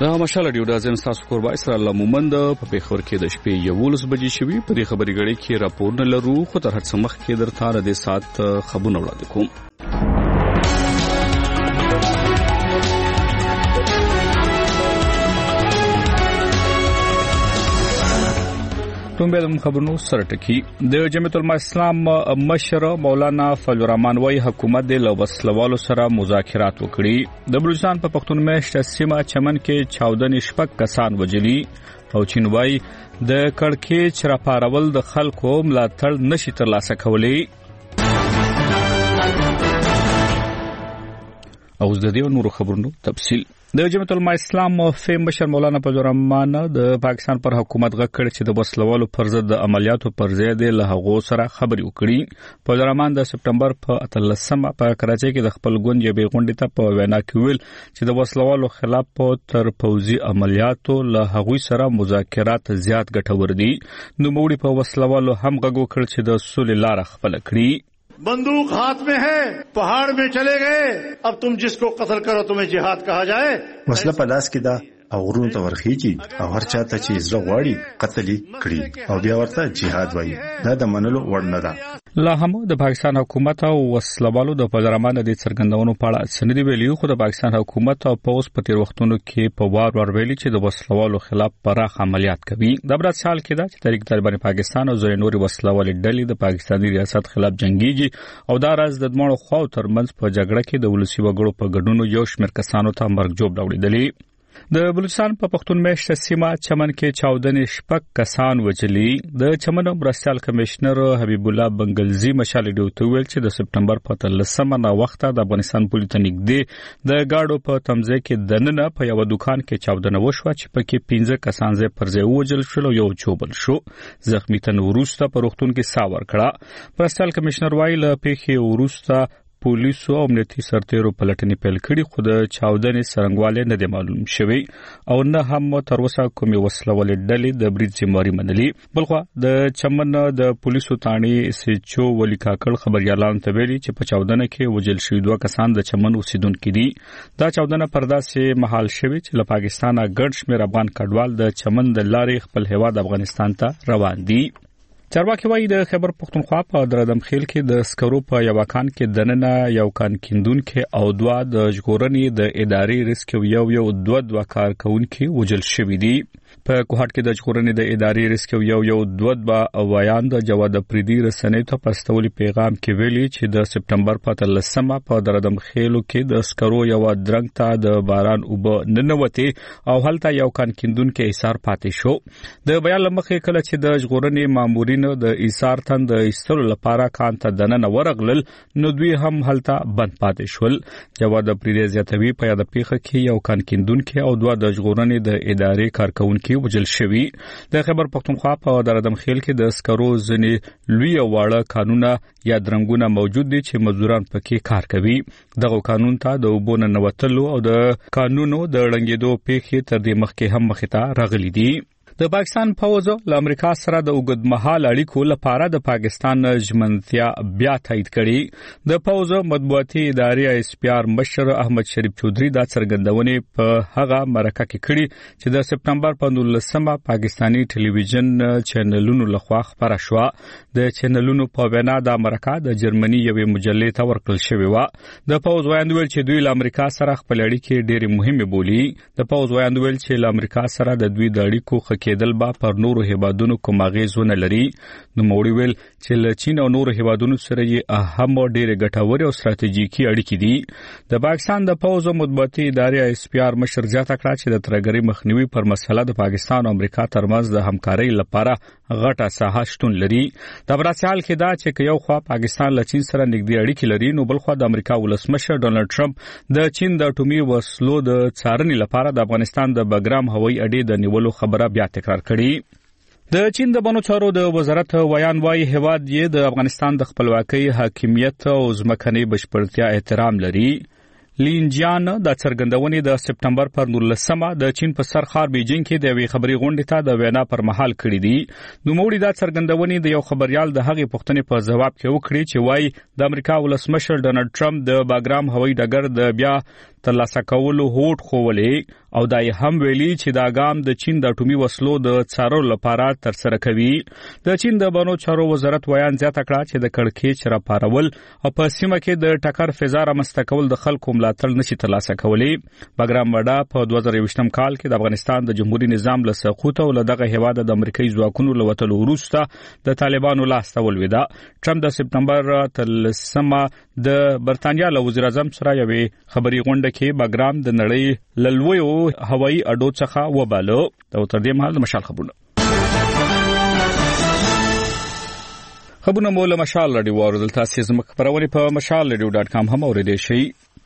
دا مشال ډیو دازم تاسو کور وایس را لمومند په پیښور کې د شپې 11 بجې شوي په دې خبري غړي کې راپور نه لرو خو تر هڅه مخ کې درته د سات خبرونه وړاندې کوم. تومبه خبرونو سره ټکی د جمعیت العلماء اسلام مشر مولانا فضل الرحمن وايي حکومت د لوسلوالو سره مذاکرات وکړي. د بلوچستان په پښتون مېشت سیمه چمن کې 14 شپږ کسان وجلي او چین وايي د کړکېچ راپارول د خلکو ملاتړ نشي ترلاسه کولی. او د دې نورو خبرونو تفصیل د جمعیت العلماء اسلام موفي مشر مولانا فضل الرحمن د پاکستان پر حکومت غږ کړ چې د وسلوالو پر ضد د عملیاتو پر ځای د لهغو سره خبري وکړي. فضل الرحمن د سپټمبر په 13 په کراچۍ کې د خپل ګوند یوې غونډې ته په وینا کې ویل چې د وسلوالو خلاف تر پوځي عملیاتو لهغوی سره مذاکرات زیات ګټور دي. نو موږ په وسلوالو هم غږ وکړ چې د سولې لار خپل کړي. बंदूक हाथ में है, पहाड़ में चले गए, अब तुम जिसको कत्ल करो तुम्हें जिहाद कहा जाए. मसला पलास की दा او غرونو ته ورخیږي او هر چاته چې زړه غواړي قتل کړي او بیا ورته جهاد وایي. دا د منلو وړ نه ده. لا هم د پاکستان حکومت او وسلوالو د پدرمانه د څرګندونو په اړه سندې ویلي خو د پاکستان حکومت او پوس په تیر وختونو کې په وار ویلي چې د وسلوالو خلاف پراخ عملیات کوي. د برات سال کې دا چې تحریک طالبان پاکستان او زوی نوري وسلوال ډلې د پاکستاني ریاست خلاف جنگيږي او دا راز د دمړو خو ترمنځ په جګړه کې د ولسی وګړو په ګډونو یو شمېر کسانو ته مرګ جوړ راوړي. د بلوچستان په پښتون مېشت سیمه چمن کې 14 شپږ کسان وجلي. د چمن مرستيال کمشنر حبیب الله بنگلزی مشال ډیو ته ویل چې د سپټمبر په 13 نه وخت د افغانستان پولیس نږدې د گاډو په تمځای کې دننه په یو دکان کې 14 وشو چې پکې 15 کسان زې پرځای وجل شول او یو چوبل شو. زخمی تن ورسته په روغتون کې ساور کړه. مرستيال کمشنر وایي له پیښې ورسته پولیسو او امنیتي سرتیرو پلټنې پیل کړي خو د 14 سرنګواله نه دی معلوم شوی او نه هم تر اوسه کومې وسلوالې ډلې د برید ذمہواری منلي. بلخو د چمن د پولیسو تانی سچو ولی کاکړ خبريالان ته ویلي چې په 14 کې وجل شوی دوه کسان د چمن اوسیدونکو دي. دا 14 پرداسه محل شوی چې له پاکستانه ګډ شمیر افغان کډوال د چمن د لارې خپل هیواد افغانستان ته روان دي. چارواکي وايي د خیبر پختونخوا په درادم خیل کې د سکرو په یو کان کې دننه یو کان کیندون کې او دوا د ژغورنې د ادارې ریسک یو دوه کارکونکو وجل شوې دي. په کوهټ کې د ژغورنې د ادارې ریسک یو دوه وایان د جواد پریدي رسنۍ ته پستولي پیغام کې ویلي چې د سپټمبر په 13 په درادم خیلو کې د سکرو یو درنګ ته د باران وب ننوتي او هلته یو کان کیندون کې ایثار پاتې شو. د بیان لمخې کله چې د ژغورنې مامورین د ایثار تند ایستلو لپاره کان ته دننه ورغلل نو دوی هم هلته بند پاتې شول. جواد پریدي زیاتوي په یاد پیښه کې یو کان کیندون کې او دوه د ژغورنې د ادارې کارکونکو وجل شوی. د خیبر پختونخوا په درادم خیل کې د سکرو ځنې لوی واړه قانونا یا درنګونه موجود دي چې مزدوران پکې کار کوي. دغه قانون ته د وبونه نوتلو او د قانونو د رنګېدو پیښې تر دې مخکې هم مخته راغلي دي. د پاکستان فوج له امریکا سره د اوږدمهال اړیکو لپاره د پاکستان ژمنتیا بیا تایید کړي. د فوج مطبوعاتي ادارې اس پی آر مشر احمد شریف چودري دا څرګندونې په هغه مرکه کې کړي چې د سپټمبر په 19 پاکستانی ټلویزیون چینلونو لخوا خبره شو. د چینلونو په وینا د امریکا د جرمني یوې مجلې ته ورکړل شوی و. د فوج وایي چې دوی له امریکا سره خپل اړیکې ډېرې مهمه بولي. د فوج وایي چې له امریکا سره د دوی د اړیکو کېدل با پر نورو هیوادونو کوم اغیزونه لري. نو موړي ویل چې له چین او نورو هیوادونو سره یې اهم او ډېر ګټور او ستراتیژیکي اړیکې دي. د پاکستان د فوج مطبوعاتي ادارې اس پی آر مشر زیاته کړه چې د ترګری مخنیوي پر مسله د پاکستان او امریکا ترمنځ د همکارۍ لپاره غټه ساحه شتون لري. د براسال کې دا چې یو خوا پاکستان له چین سره نږدې اړیکې لري نو بل خوا د امریکا ولسمشر ډونالد ټرمپ د چین د اټومي وسلو د څارنې لپاره د افغانستان د بګرام هوایي اډې د نیولو خبره بیا تکرار کړي. د چین د بنو چارو د وزارت ویان وايي هواد یې د افغانستان د خپلواکۍ حاکمیت او ځمکنۍ بشپړتیا احترام لري. لینجیان د څرګندونې د سپټمبر پر 19 د چین په سرخار بیجینګ کې د وی خبري غونډې ته د وینا پر مهال کړې دي. نو موږ د څرګندونې د یو خبريال د هغې پوښتنې په جواب کې وکړي چې وايي د امریکا ولسمشر ډونالد ټرمپ د باګرام هوایي ډګر د بیا ترلاسه کولو هوډ خوولې او دای هم ویلي چې دا ګام د چین د اټومي وسلو د څارلو لپاره ترسره کوي. د چین د بانو چارو وزارت ویان زیاته کړه چې د کړکېچ راپارول او په سیمه کې د ټکر فضا رامنځته کول د خلکو ملاتړ نشي ترلاسه کولی. بګرام وډا په 2020 کال کې د افغانستان د جمهوریت نظام له سقوط او دغه هیواد د امریکایي ځواکونو له وتلو وروسته د طالبانو لاس ته ولوېده. ټرمپ د سپتمبر تلسمه د برتانیا له وزیر اعظم سره یوې خبري غونډه کې بګرام د نړۍ للویو هوایي اډو څخه وباله. دا تر دې مهال د مشال خبرونه مو له مشال رادیو اوریدل. تاسو زموږ خبرونه په mashalradio.com هم اوریدئ شئ.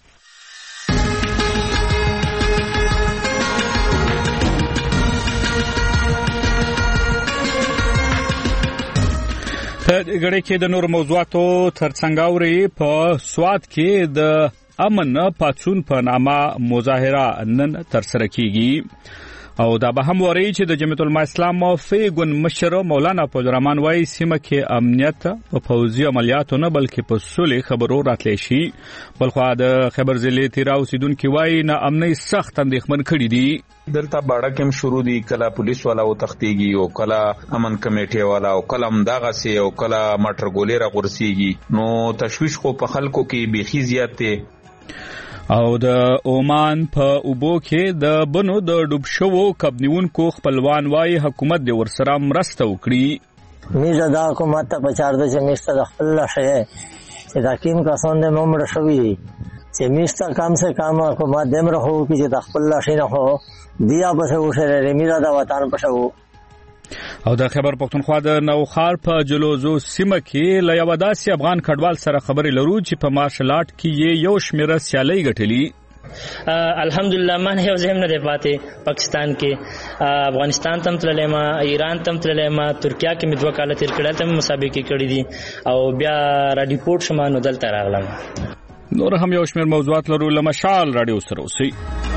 په غړې کې د نور موضوعاتو ترڅنګ اوري په سواد کې د امن پاتون په نامه مظاهره نن ترسره کیږي او دا به هم وری چې د جمعیت العلماء اسلام فیګون مشر مولانا فوزرحمان وای سیمه کې امنیت په فوزي عملیاتو نه بلکې په سولې خبرو راتلی شي. بلخو د خبر ضلع تیرا اوسیدونکو وای نه امني سخت اندېښمن کړي دي. دلته باړه کوم شروع دي کله پولیس والا او تختيږي او کله امن کمیټه والا او کله مداغه سي او کله مټر ګولې را غورسيږي. نو تشويش خو په خلکو کې بيخي زیات دي. او د اومان په اوبو کې د بنو د ډوب شوو کبنیونکو خپلوان وای حکومت د ورسره مرسته وکړي. میزه دا حکومت ته پچار د چمیسته د خپل لشه چې دا کیم کسان د ممړ شوی چې میسته کم سے کم حکومت دم رهو چې د خپل لشه نه هو بیا به وشره رمیزه د وطن پښو. او د خبر پښتونخوا د نوخار په جلوزو سیمه کې له یو داسې افغان کډوال سره خبرې لرو چې په مارشل آرټ کې یو شمیره سیالي ګټلې. الحمدلله من یو زم نه دی پاتې پاکستان کې افغانستان تم تللې ما ایران تم تللې ما ترکیه کې مې 2 کال تیر کړل تم مسابقه کړې دي او بیا را ډیپورت شمه نو دلته راغلم. نور هم یو شمیر موضوعات لرو له مشال رادیو سره اوسئ.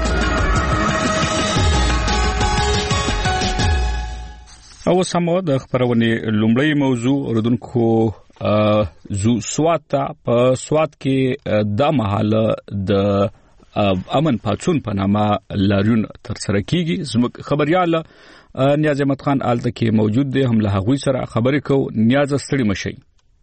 او سمو د خبرونه لومړی موضوع اوردونکو زو سوات په سوات کې د محل د امن پاتون په نامه لاریون ترسره کیږي. زموږ خبريال نیاز احمد خان آلته کې موجود دی. هم له هغوی سره خبرې کو. نیاز ستړي مشي.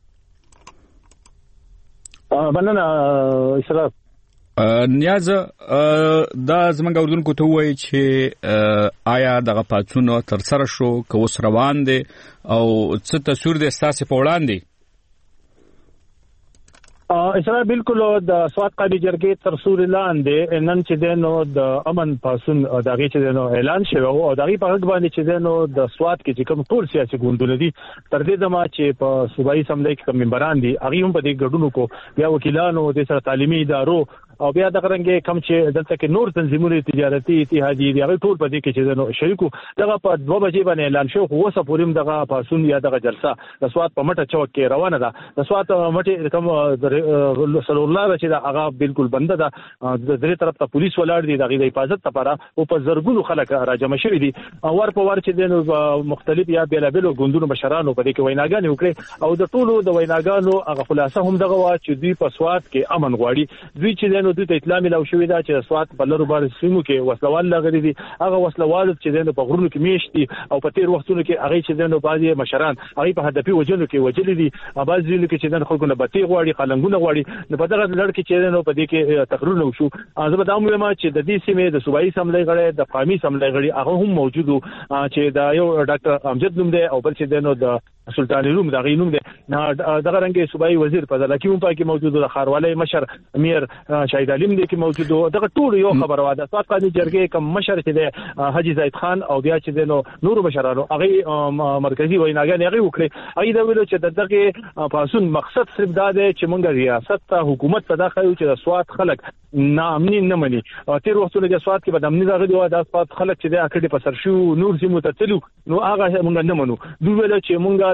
بننه اشراف نیاز دا زمونږ اوردونکو ته وایي چې آیا دغه پاتون ترسره شو که اوس روان دي او څه تصویر دي ستاسو په وړاندې؟ اسرا بالکل د سواد قابي جرګې تر سوري لاندې نن چې دنو د امن پاسون دغه چې دنو اعلان شوی او دغه په اړه باندې چې دنو د سواد کې چې کوم ټول سیاسي ګوندونه دي تر دې دمه چې په صوبایي سملې کې کوم ممبران دي هغه هم په دې ګډونو کو بیا وکیلانو د سره تعلیمي ادارو او بیا د غرنګ کم چې دلته کې نور تنظیمونه تجارتي اتحادیې دي هغه ټول په دې کې چې دنو شریکو دغه په 2 بجې باندې اعلان شو خو اوسه پوریم دغه پاسون یا دغه جلسه د سواد په مټه چوک کې روانه ده. د سواد مټه کوم سلولار چې دا هغه بالکل بنده ده. د درې طرف ته پولیس ولاړ دي د حفاظت لپاره او په زرګونو خلک راجمع شوي دي. ور په ور چې د مختلف یا بیلابلو ګوندونو مشرانو په دې کې ویناګانې وکړي او د ټولو د ویناګانو هغه خلاصه هم دغه وا چې دوی په سواد کې امن غواړي. دوی چې دنو دوی ته اطلاع ملو شوې ده چې سواد په لرو بار سیمو کې وسلوال لغړي دي. هغه وسلوال چې دنو په غرونو کې میشتي او په تیر وختونو کې هغه چې دنو بعضي مشران هغه په هدفي وجلو کې وجلي دي. بعضي لکه چې دنو خلکو نه بتی غواړي قلنګونه غواړي. نو په دغه لړ کې چې نو په دې کې تقریر وشو. زه به دا وایم چې د دې سیمې د صوبایي سملې غړي د قومي سملې غړي هغه هم موجود چې دا یو ډاکټر امجد نوم دی او بل چې نو د سلطان روم دغه نوم دی. دغه رنګ صوبایي وزیر په دلته کې هم پاکي موجود د خاروالي مشر امیر شهید علیم دی کې موجود. دغه ټول یو خبره واده سواد قانوني جرګې کوم مشر چې دی حاجی زید خان او بیا چې نو نور مشرانو هغه مرکزی ویناګانې هغه وکړي. هغه دا ویلو چې دغه پاسون مقصد صرف دا دی چې موږ ریاست ته حکومت ته داخلو چې د سواد خلک ناامني نه مني. تیر وختونه د سواد کې بدامني راغلي و د سواد خلک چې د اکړې په سر شو نور سیمو ته تلو نو هغه موږ نه منو. دوی ویل چې موږ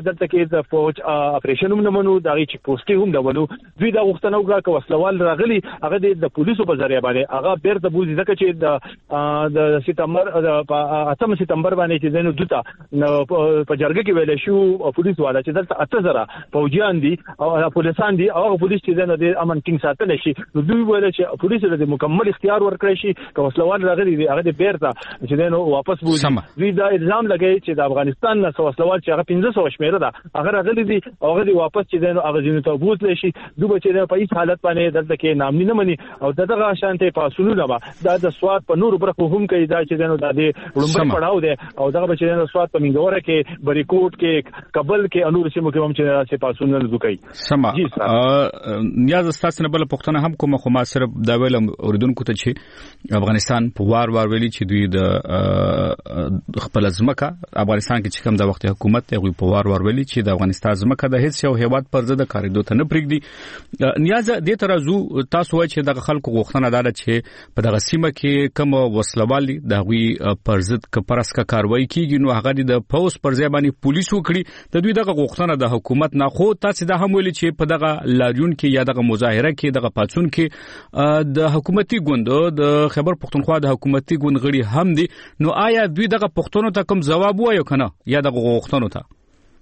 دلته کې د فوج اپریشن هم نه منو دا غي چیک پوسټ هم نه منو دوی دا غوښتنه وکړه چې وسلوال راغلي هغه د پولیسو په ذریعہ باندې هغه بیرته بوزي ځکه چې د سپتمبر 8 سپتمبر باندې چې دنه دوتا په جرګه کې ویل شو پولیس والا چې دلته 8000 فوجیان دي او پولیسان دي او پولیس چې دنه د امن ټینګ ساتل شي نو دوی ویل چې پولیس له مکمل اختیار ورکړي شي که وسلوال راغلي دي هغه بیرته چې دنه واپس بوزي دوی دا الزام لګي چې د افغانستان نه وسلوال چې هغه 1500 شمیره ده هغه راغلي دي او هغه واپس چې دنه هغه ځینې ته بوزل شي دوی چې په هیڅ حالت باندې دلته کې نامني نه مني او دغه شانته پاسونو نه دا د سواد په نور برخو هم کوي دا چې دنه د لومړی پړاو دی او دغه چې دنه سواد په منګوره کې بریکوټ کې کابل کې انور سیمو کې هم چې راځي پاسونو نه دوکي سما نیاز تاسو نه بل پښتنه هم کوم خو ما صرف دا ویل اوریدونکو ته چې افغانستان په وار ویلي چې دوی د خپل ځمکه افغانستان کې چې کوم د وخت حکومت ته په وار ویلي چې د افغانستان ځمکه د هیڅ یو هیواد پر ضد کاریدو ته نه پرېږدي نیاز دې ترازو تاسو وایي چې د خلکو غوښتنه ده چې په دغه سیمه کې کوم وسلوال دي د غوي پر ضد کپرسکه کاروایی کیږي نو هغه د پوس پر ځای باندې پولیس وکړي د دوی دغه غوښتنه د حکومت نه خو تاسو دا هم ویلي چې په دغه لاریون کې یا دغه مظاهره کې دغه پاتون کې د حکومتي ګوند د خیبر پختونخوا د حکومتي ګوند غړي هم دي نو آیا دوی دغه پښتنو ته کوم جواب وایو کنه یا دغه غوښتنو ته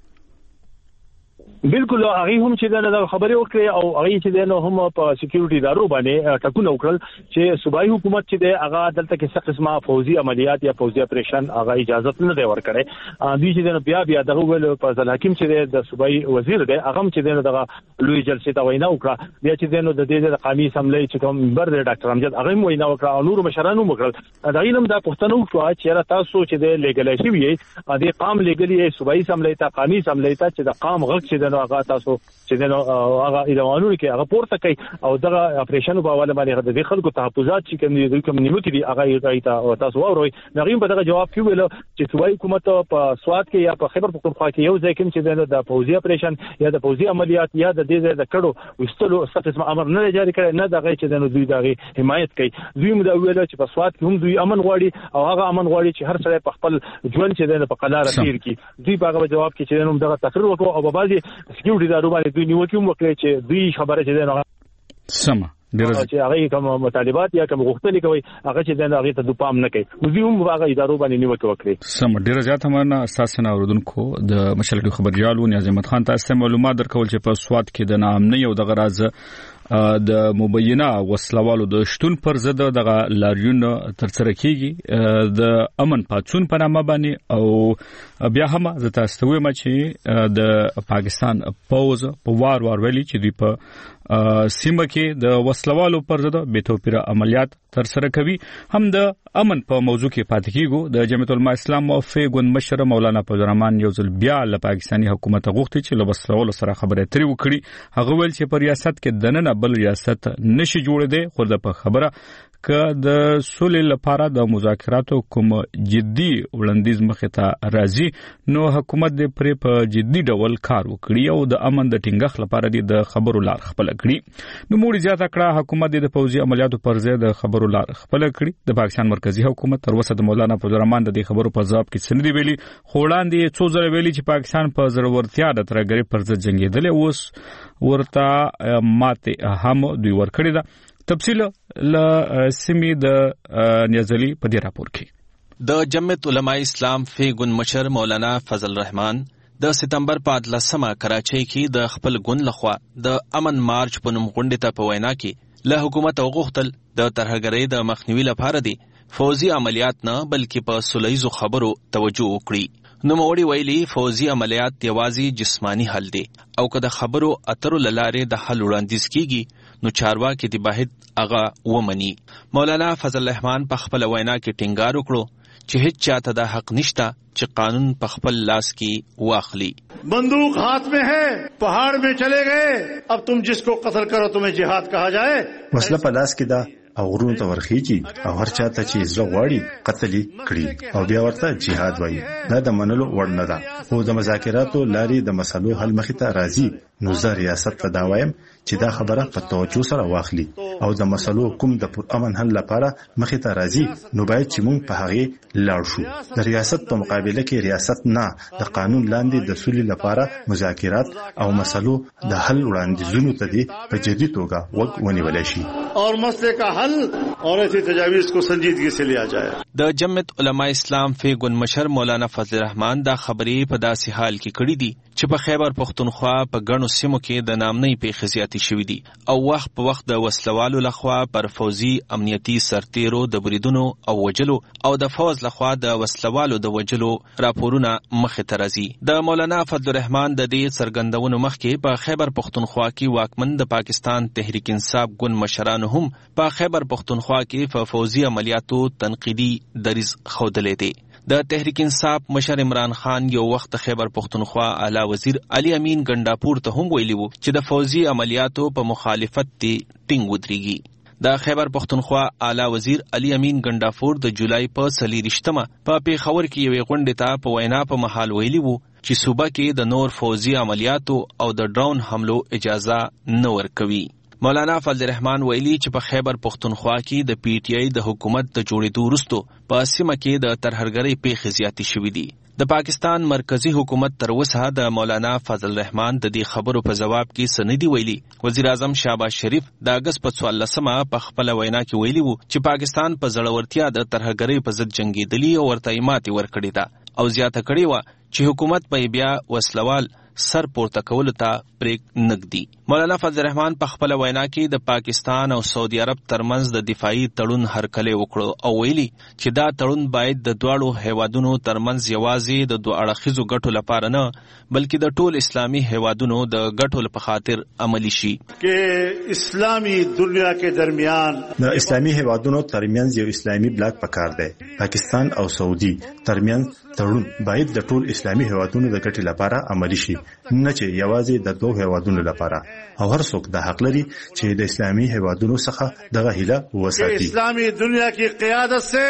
بالکل هغه هم چې دا خبرې وکړي او هغه چې دا هم په سکیورټي ادارو باندې ټکونه وکړل چې صوبایي حکومت چې دا هغه دلته کې څه قسمه فوجي عملیات یا فوجي اپریشن هغه اجازه نه دی ورکړي دوی چې دا بیا دغه ویل په ځل حکیم چې د صوبایي وزیر دی هغه چې دغه لوی جلسې ته وینا وکړه بیا چې د دې قومي اسمبلی چې کوم منبر دی ډاکټر امجد هغه وینا وکړه او نور مشرانو وکړل دا علم دا پښتنو چې تاسو چې د لیګل شي وي د قام لیګلی صوبایي اسمبلی ته قومي اسمبلی ته چې د قام غږ چې هغه تاسو چې نو هغه ایرانونو کې هغه پورته کوي او دغه اپریشن په حواله باندې د خلکو تحفظات چې کوم دي کوم نیمه کې هغه ته تاسو وروي نغیم په دغه جواب کې ویل چې صوبایي حکومت په سواد کې یا په خیبر پختونخوا کې یو ځای کې چې د فوجي اپریشن یا د فوجي عملیات یا د دې د کډو وستلو ستاسو امر نه جاری کړي نه دغه چې دوی دغه حمایت کوي دوی مو دا ویل چې په سواد کې هم دوی امن غواړي او هغه امن غواړي چې هر څه په خپل ژوند چې په قلاره تیر کی دوی په هغه جواب کې چې نو دغه تقریر وکړو او په بعضي سکیورټي ادارو باندې دوی نیوکه وکړي چې دوی خبره چې نه سم چې هغه کوم مطالبات یا کوم غوښتنې کوي هغه چې دا هغه ته د پام نه کوي دوی هم هغه ادارو باندې نیوکه وکړي سم ډیر زیات همنا اساسا اوردونکو د مشرک خبريالو نیاز احمد خان تاسو معلومات درکول چې په سواد کې د نامنۍ او د غراز د مبینه وسلوالو د شتون پر ضد دغه لاریون ترسره کیږي د امن پاتون په نامه باندې او بیا هم زه تاسو وایم چې د پاکستان پوز په وار ویلي چې دوی په سیمه کې د وسلوالو پر ضد بے توپیره عملیات ترسره کوي هم د امن په موضوع کې پاتې کیږي د جمعیت العلماء اسلام موفق ګوند مشر مولانا فضل الرحمن یو ځل بیا له پاکستاني حکومت غوښتي چې له وسلوالو سره خبرې اترې وکړي هغه ویل چې په ریاست کې دننه بل ریاست نشي جوړېده خو د په خبره که د سولې لپاره د مذاکراتو کوم جدي وړاندیز مخه ته راځي نو حکومت دې پرې په جدي ډول کار وکړي او د امن د ټینګښت لپاره د خبرو لار خپل کړي نو موږ زیاته کړه حکومت د فوجي عملیاتو پر ځای د خبرو لار خپل کړي د پاکستان مرکزی حکومت تر اوسه د مولانا فضل الرحمن د خبرو په ځواب کې سندې ویلي خوړاندې څو ځله ویلي چې پاکستان په ضرورتیا د ترګری پر ضد جنگیدل اوس ورته ماته هم دوی ورکړي ده تفصیل ل سیمې د نیازلی په دې راپور کې د جمعیت علماء اسلام فیګون مشر مولانا فضل الرحمن د سپتمبر په 18 کراچۍ کې د خپل ګوند لخوا د امن مارچ په نوم غونډې ته په وینا کې له حکومت غوښتل د ترهګرۍ د مخنیوي لپاره دي فوجي عملیات نه بلکې په سولهیزو خبرو توجه وکړي نو موړي ویلي فوجي عملیات یوازې جسمانی حل دي او که د خبرو اترو لاره د حل وړاندیز کیږي نو چارواکي دی باید هغه ومني مولانا فضل الرحمن په خپل وینا کې ټینګار وکړو چې هیڅ چاته د حق نشته چې قانون په خپل لاس کې واخلي बंदूक हाथ में है पहाड़ में चले गए अब तुम जिसको कत्ल करो तुम्हें जिहाद कहा जाए वसला په لاس کې دا او غرونو ته ورخیږي او هر چاته چې زړه غواړي قتل کړي او بیا ورته جهاد وایي دا د منلو وړ نه ده. خو د مذاکراتو لاري د مسلو حل مخې ته راځي نو زه ریاست ته دا وایم چې دا خبره په توجه سره واخلي او د مسلو کوم د پر امن حل لپاره مخې ته راځي نو باید چې موږ په هغه لاړ شو. د ریاست په مقابله کې ریاست نه د قانون لاندې د سولې لپاره مذاکرات او مسلو د حل وړاندیزونو ته دي په جدي توګه وګ ونیول شي اور مسئلے کا حل اور ایسی تجاویز کو سنجیدگی سے لیا جائے. د جمعیت علماء اسلام فی ګوند مشر مولانا فضل الرحمن دا خبرې په داسې حال کې کړې دي چې په خیبر پختونخوا په ګڼو سیمو کې د نامنۍ پیښې زیاتې شوې دي او وخت په وخت د وسلوالو لخوا پر فوزي امنیتي سرتیرو د بریدونو او وجلو او د فوز لخوا د وسلوالو د وجلو راپورونه مخې ته راځي. د مولانا فضل الرحمن د دې څرګندونو مخکې په خیبر پختونخوا کې واکمن د پاکستان تحریک انصاف ګوند مشرانو هم په خیبر پختونخوا کې په فوزي عملیاتو تنقیدي دریځ ښودلی دی. د تحریک انصاف مشر عمران خان یو وخت خیبر پختونخوا اعلی وزیر علي امین ګنډاپور ته هم ویلي وو چې د فوزي عملیاتو په مخالفت ټینګ ودرېږي. د خیبر پختونخوا اعلی وزیر علي امین ګنډاپور د جولای په 24 په پیښور کې یوې غونډې ته په وینا په مهال ویلي وو چې صوبه کې د نور فوزي عملیاتو او د ډرون حملو اجازه نه ورکوي. مولانا فضل الرحمن ویلي چې په خیبر پختونخوا کې د پی ټی آی د حکومت د جوړېدو وروسته په سیمه کې د ترهګرۍ پیښې زیاتې شوې دي. د پاکستان مرکزی حکومت تر اوسه د مولانا فضل الرحمن د دې خبرو په جواب کې سندي ویلي. وزیر اعظم شهباز شریف د اگست په 14 په خپل وینا کې ویلي وو چې پاکستان په زړورتیا د ترهګرۍ په ضد جنگیدلی او ورته ماتې ورکړې ده او زیاته کړې و چې حکومت به بیا وسلوال سر پورته کولو ته پریک نګدي. مولانا فضل الرحمن په خپل وینا کې د پاکستان او سعودي عرب ترمنځ د دفاعي تړون هرکلی وکړو او ویلي چې دا تړون باید د دواړو هیوادونو ترمنځ یوازې د دوه اړخیزو ګټو لپاره نه بلکې د ټول اسلامي هیوادونو د ګټو په خاطر عملی شي. کې اسلامي دنیا کې درمیان د اسلامي هیوادونو ترمنځ یو اسلامي بلاک پکار دی. پاکستان او سعودي ترمنځ تړون باید د ټول اسلامي هیوادونو د ګټې لپاره عملی شي نه چې یوازې د دوه هیوادونو لپاره او هر څوک د حق لري چې د اسلامي هیوادونو څخه دغه هیله وساتي. اسلامي دنیا کی قیادت سے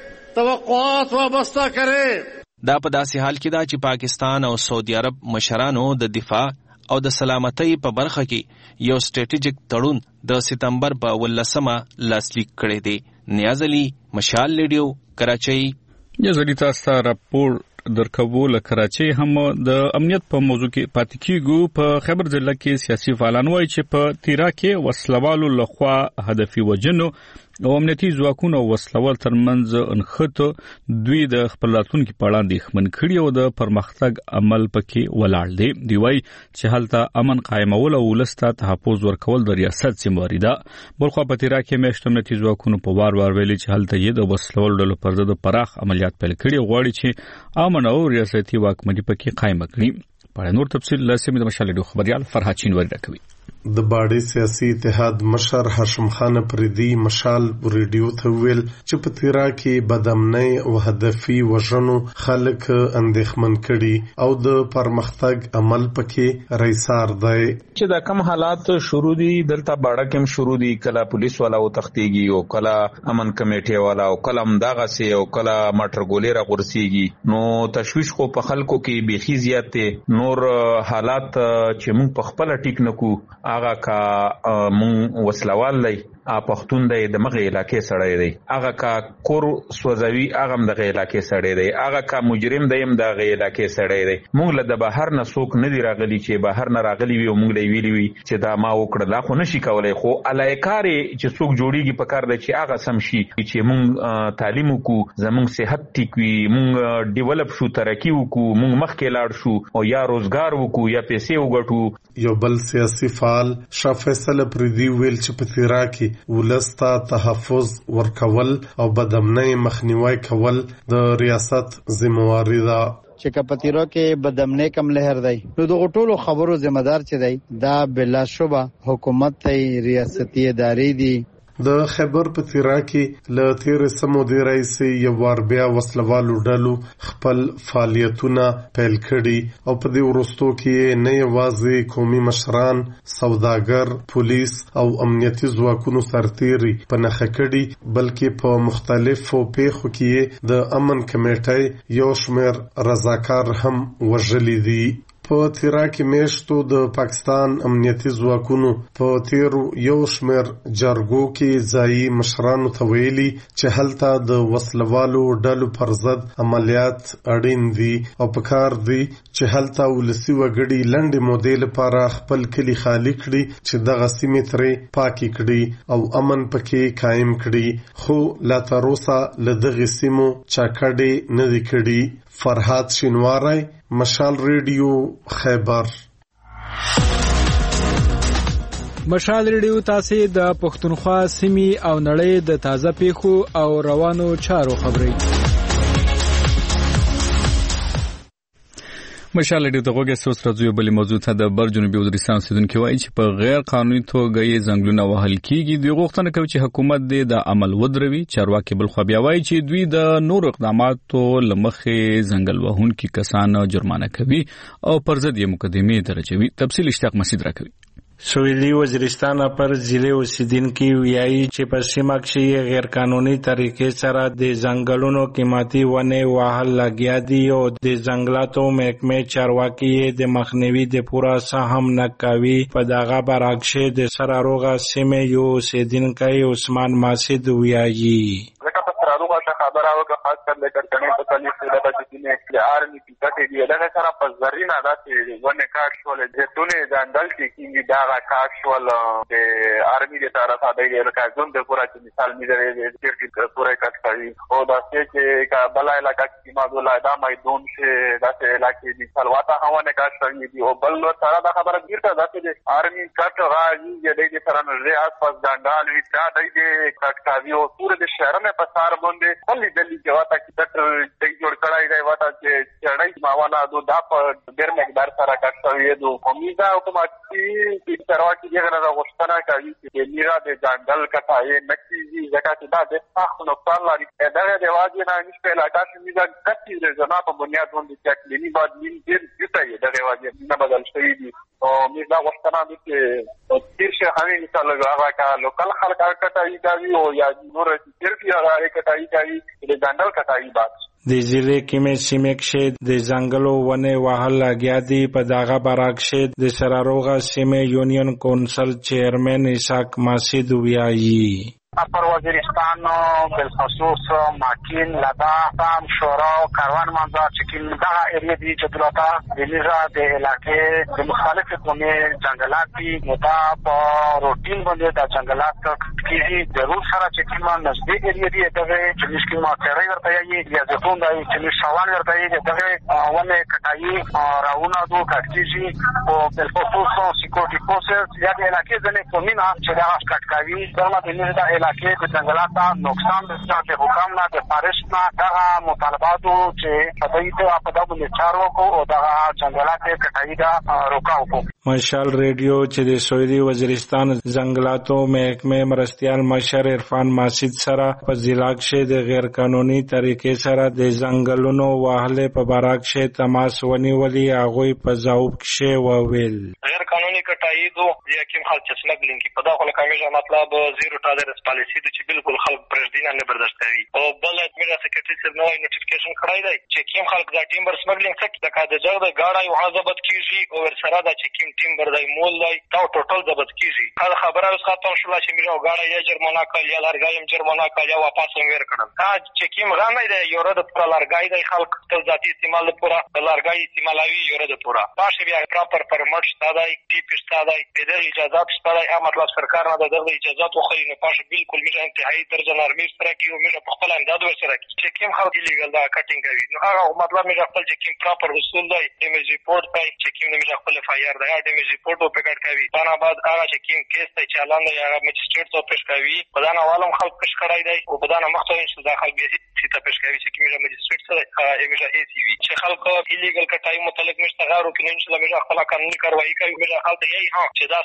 توقعات وابستہ کرے. دا په داسې حال کې دا چې پاکستان او سعودي عرب مشرانو د دفاع او د سلامتۍ په برخه کې یو سټریټیجیک تړون د سپتمبر په 18 لاسلیک کړی دی. نیاز علي، مشال ریډیو، کراچۍ. یزدی تاسو راپور درکوو له کراچۍ هم د امنیت په موضوع کې پاتې کیږو. په خیبر ضلع کې سیاسي فعالان وایي چې په تیرا کې وسلوالو لخوا هدفي وجنو او امنیتي ځواکونو او وسلوال ترمنځ انخته دوی د خپل راتلونکي په اړه اندېښمن کړي او د پرمختګ عمل پکې ولاړ دی. دی وایي چې هلته امن قائمول او ولسته تحفظ ورکول د ریاست ذمہواری ده. بلخو په تیرا کې میشت امنیتي ځواکونو په وار ویلي چې هلته یې د وسلوال ډلو پر ضد پراخ عملیات پیل کړي غواړي چې امن او ریاستي واکمني پکې قائم کړي. په نور تفصیل لاسمه د مشال خبريال فرحات چینوری راکوي. د باډي سیاسي اتحاد مشر هاشم خان پردي مشال ریډیو ته ویل چې په تیرا کې بدامنۍ او هدفي وژنو خلک اندېښمن کړي او د پرمختګ عمل پکې رئیسار دی. چې دا کم حالات شروع دي دلته باډه کې شروع دي کله پولیس والا او تختيږي او کله امن کمیټي والا او کله مداغه سي او کله ماټر ګولې را غورسيږي نو تشويش خو په خلکو کې بيخي زیات دي. نور حالات چې موږ په خپل ټیک نکو هغه کا مون وسلوال لای پښتون دی د مغه علاقې سړی دی هغه کا کور سوځوي هغه د غې علاقې سړی دی هغه کا مجرم دی د غې علاقې سړی دی مونږ له د بهر نه څوک نه دی راغلی چې بهر نه راغلی وي او مونږ له ویلی وي چې دا ما وکړه لا خو نشي کولای خو الایکاري چې څوک جوړیږي په کار دی چې هغه سم شي چې مونږ تعلیم وکړو زمونږ صحت ټیک وي مونږ ډیولپ شو ترقی وکړو مونږ مخکې لاړ شو او یا روزګار وکړو یا پیسې وګټو. یو بل سیاسي فعال شاه فیصل پردي ویل چې په تیرا کې ولسته تحفظ ورکول او بدامنۍ مخنیوي کول د ریاست ذمہواری ده. چې کپتیرو کې بدامنۍ کم لهر دی نو د ټولو خبرو ذمہ دار چې دی دا بلا شبه حکومت ته ریاستي ادارې دي. د خیبر په تیرا کې له تیر سمو دی رئیس یو وار بیا وسلوالو ډلو خپل فعالیتونه پیل کړي او په دې ورستو کې نه یوازې قومي مشران، سوداګر، پولیس او امنیتي ځواکونو سرتیري په نخښه کړي بلکې په مختلفو پیښو کې د امن کمیټې یو شمېر رضاکار هم وژلي دي. په تیرا کې میشتو د پاکستان امنیتي ځواکونو په تیرو یو شمېر جرګو کې ځایي مشرانو ته ویلي چې هلته د وسلوالو ډلو پر ضد عملیات اړین دي او پکار دي چې هلته ولسي وګړي لنډې مودې لپاره خپل کلي خالي کړي چې دغه سیمې ترې پاکي کړي او امن پکې قایم کړي، خو لا تر اوسه له دغې سیمو چاکډې نه دي کړي. فرهاد شینواری، مشال ریډیو، خیبر. مشال ریډیو تاسو د پښتونخوا سیمې او نړۍ د تازه پیښو او روانو چارو خبري. مشال ډیو ته وګورئ څو سره بل موضوع ته د بر جنوبي وزیرستان اوسیدونکو وایي چې په غیر قانوني توګه یې ځنګلونه وهل کیږي. دوی غوښتنه کوي چې حکومت دې د عمل ودروي. چارواکي بل خو بیا وایي چې دوی د نور اقداماتو لمخې ځنګل وهونکي کسان جرمانه کوي او پر ضد یې مقدمې درجوي. تفصیل اشتیاق مسعود راکوي. سویلی وزیرستان پر ضلع اوسیدونکي وایي چې په سیمه کې غیر قانوني طریقې سره د ځنګلونو قیمتي ونې وهل لګیا دي او د ځنګلاتو محکمې چارواکي د مخنیوي د پوره سهم نه کوي. په دغه برعکس د سراروغه سیمې یو اوسیدونکی عثمان ماسد وایي خبر آوه خاص کر لیکر کنے پتلی سیدہ بچی نے آرمی پیکٹی دی لگا سارا پس زرین آدھا سی ونه کاٹ شوال جتونے جاندل چی کنگی داغا کاٹ شوال دے آرمی دے تارا سادہ گئے لکا زون دے پورا چی مثال میدر دیر کی پورا کٹ کری او دا سی چی بلا علاقہ کی مادو لائدہ مائی دون سے دا سی علاقی مثال واتا ہوانے کاٹ شوی دی او بل سارا دا خبر گیر کا دا سی دے آرمی کٹ راجی جے دے سارا نرزے آس پاس جاندال وی دا دے کٹ کاوی او سور دے شہر میں پسار بندے دلی کې واته کې د جوړ کړای دی واته چې چړای ماوانا دو دا په ډېر مقدار سره کټوي دو امیدا اتوماتیکي چې ترواکي دغه غوښتنه کوي چې میرا د جنگل کټای نکېږي ځکه چې دا د تاسو نقصان لري دا د واجب نه نشته علاقه چې میرا کټي د جنا په بنیاد باندې چې لنی بعد مين ډېر ډېر د واجب نه بدل شوی دي او میرا غوښتنه دي چې تیر شه همي مثال هغه کا لوکل خلک کټای کوي او یا نور چې هغه کټای کوي د جنگل کټای بعد د ضلع کې سیمه کې د ځنګلو ونه وهل لګیا دي. په دغه برعکس د سراروغه سیمه یونین کونسل چیرمن اسحاق ماسد وایي اپر وزیرستان بالخصوص ماکین لدا تام شورا و کاروان منظر چکین دا ایریا دی جدلاتا دلیزا دی علاقه دی مختلف قومی جنگلات دی مدا پا روٹین بنده دا جنگلات کیزی ضرور سارا چکین ما نزدیک ایریا دی دغه چنیش کی ما تیرائی ورطایی یا زیتون دایی چنیش شوان ورطایی دغه ون کٹایی راونا دو کٹکیزی و بالخصوص سیکورٹی فورسز یا دی علاقه زنی قومی نا چدا کٹکاوی درما دلیزا دا علاقه د جنگلات نقصان د حکام نه د فارش نه دا مطالباتو چې په دې په دغه چارو کو او دا جنگلات کټای دا روکاو کو. مشال ریډیو چې د سویلی وزیرستان ځنګلاتو محکمې مرستيال مشر عرفان ماسد سره په ضلع کې د غیر قانوني طریقې سره د ځنګلونو وهله په برعکس تماس ونیولي هغه په ځواب کې وویل غیر قانوني کټای دو یا کوم خلک چې سمګلینګ په دغه لکه مطلب زیرو ټالرنس پالیسی د چې بالکل خلک پرېږدي نه برداشت کوي او بل ادمیر سیکریټری سره نوې نوټیفیکیشن کړای دی چې کوم خلک دا ټیمبر سمګلینګ څخه د کاده جوړ د گاډي او حسابت کیږي او ور سره دا چې کوم ټیمبر دی مول دی دا ټوټل ضبط کیږي هغه خبره اوس ختم شوه چې میرو گاډي یا جرمانه کړ یا لارګایم جرمانه کړ یا واپس ویر کړل دا چې کوم غانې دی یو رد پر لارګای دی خلک ته ذاتی استعمال لپاره لارګای استعمالوي یو رد پورا باشه بیا پراپر پرمټ شته دی ټی پی شته دی د اجازه شته دی مطلب سرکار نه د اجازه خو نه پاشه بالکل میره انتهایی درجه نرمي سره کیو میره په خپل انداز ورسره چې کوم خلک لیګل دا کټینګ کوي نو هغه مطلب میره خپل چې کوم پراپر اصول دی ایمیج ریپورت پای چې کوم میره خپل فایر دی ایمیج ریپورت او پکټ کوي دا بعد هغه چې کوم کیس ته چالان دی هغه مجستریټ ته پیش کوي په دا عوالم خلک پیش کړای دی او په دا مخته چې داخل به سي ته پیش کوي چې کوم مجستریټ سره ایمیج ای سی وی چې خلک ایلیګل کټای متعلق مشتغارو کې ان شاء الله میره خپل قانوني کاروایی کوي میره خپل یې ها چې دا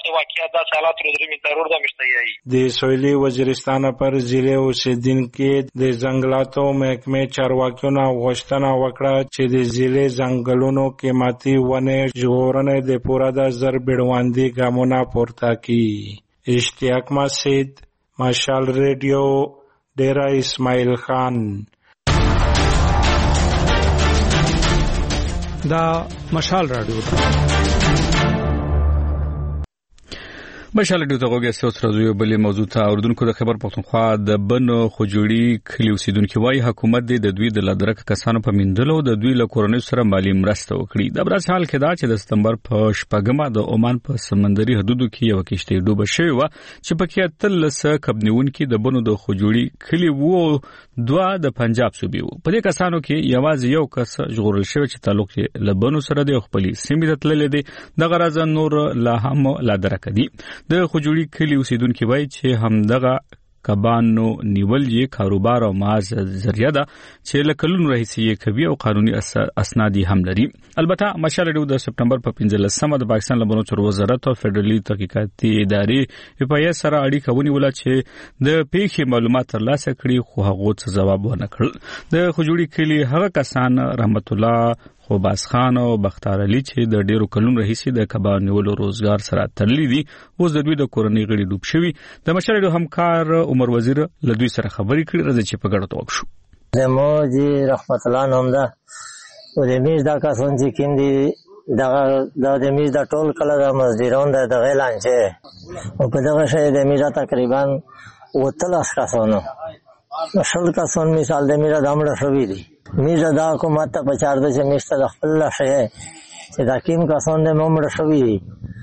داسې واقعیات داسې حالات روزی ضرور دا مشتیایی د سویلی وزیرستان پر ضلع اوسیدونکو د ځنګلاتو محکمې چارواکیانو غوښتنه وکړه چې د ضلع ځنګلونو قیمتي ونې ژغورنې د پوره د زر بیړوندي ګامونه پورته کړي. اشتیاق مسجد، مشال ریډیو، ډیرا اسماعیل خان. دا مشال رادیو مشال رادیو ته غوږی اوس راځو بلې موضوع ته. اردوونکو د خیبر پښتونخوا د بن خوجوړي کلي اوسیدونکو وايي حکومت د دوی د لادرک کسانو په میندلو د دوی له کورنۍ سره مالی مرسته وکړي. د برس حال کې دا چې د سپتمبر په شپږمه د عمان په سمندري حدودو کې یو کشتۍ ډوبه شوې و چې پکې 13 کبنیونکو د بنو د خوجوړي کلي وو، 2 د پنجاب صوبې وو. په دې کسانو کې یوازې یو کس ژغورل شوی چې تعلق یې له بنو سره د خپل سیمې ته تللی دی. د غرض نور لا هم لادرک دي. د خوجوړي کلي اوسیدونکو وایي چې همدغه کبانو نیول یې کاروبار او معاش ذریعہ ده چې لکلونو راهیسې یې کوي او قانوني اسناد هم لري. البته مشال رادیو د سپتمبر په 15مه د پاکستان له بنو چارو وزارت او فدرالي تحقیقاتي ادارې په سره اړیکه ونیوله چې د پیښې معلومات ترلاسه کړي، خو هغه څه جواب ونه کړل. د خوجوړي کلي هغه کسان رحمت الله خوباس خان او بختار علي چې د ډیرو کلونو راهیسې د کبان نیولو روزګار سره تړلي دي، اوس د دوی د کورنۍ غړي ډوب شوي. د مشال رادیو همکار عمر وزیر له دوی سره خبرې کړې. راځي چې په ګډه توګه شو. زموږ رحمت الله نوم ده او د میز دا کسان چې کوم دي د میز د ټول کله د مزدوران د غیلان چې او په دغه شی د میز تقریبا 13 کسانو 10 کسان مثال د میز د امړه شوي دي. میزه دا حکومت ته پچار ده چې میشته د خپل لشه چې دا کیم کسان د ممړه شوي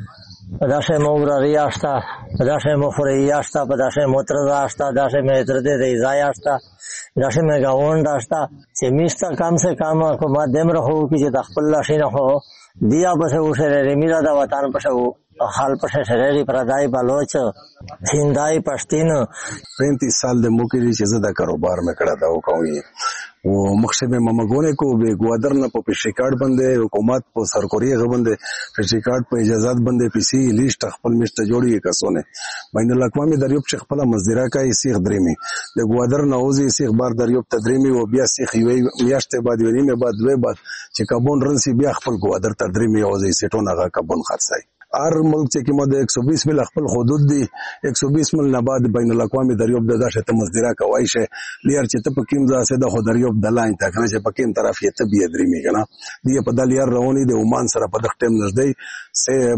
دا شه مورری آشتا دا شه مفری آشتا دا شه مترز آشتا دا شه مترده ریزای آشتا دا شه مگاوند آشتا چې میشته کم سے کم حکومت دم رهو کی چې د خپل لشه نه هو دیا پسه وشره میرا دا وطن پسه حال پسه شری پردای بلوچ هندای پښتين 35 سال د موکري چې زده کاروبار مې کړه دا وکوي و مخشب ممگونه کو به گوادر نه په پیشکارت باندې حکومت په سرکوري غبنده پیشکارت په اجازهات باندې پیسي لیست خپل مشته جوړی کسونه بین الاقوامی دریوب چې خپل مزدورا کوي سیخ دریمي د گوادر نه اوزي سیخ بار دریوب تدریمي او بیا سیخ وی میاشته بعد ونیمه بعد وی بعد چې کابون رنسي بیا خپل گوادر تدریمي اوزي سټونه غا کابون خرڅای. هر ملک چې کومه د 120 مل خپل حدود دي 120 مل نه بعد بین الاقوامی دریوب د داشه ته مزدورا کوي شه لیر چې ته په کیم ځاسه د خو دریوب د لاین ته کنه چې په کیم طرف یې ته بیا درې میګنه دی په دالیر رواني د عمان سره په دغه ټیم نږدې سه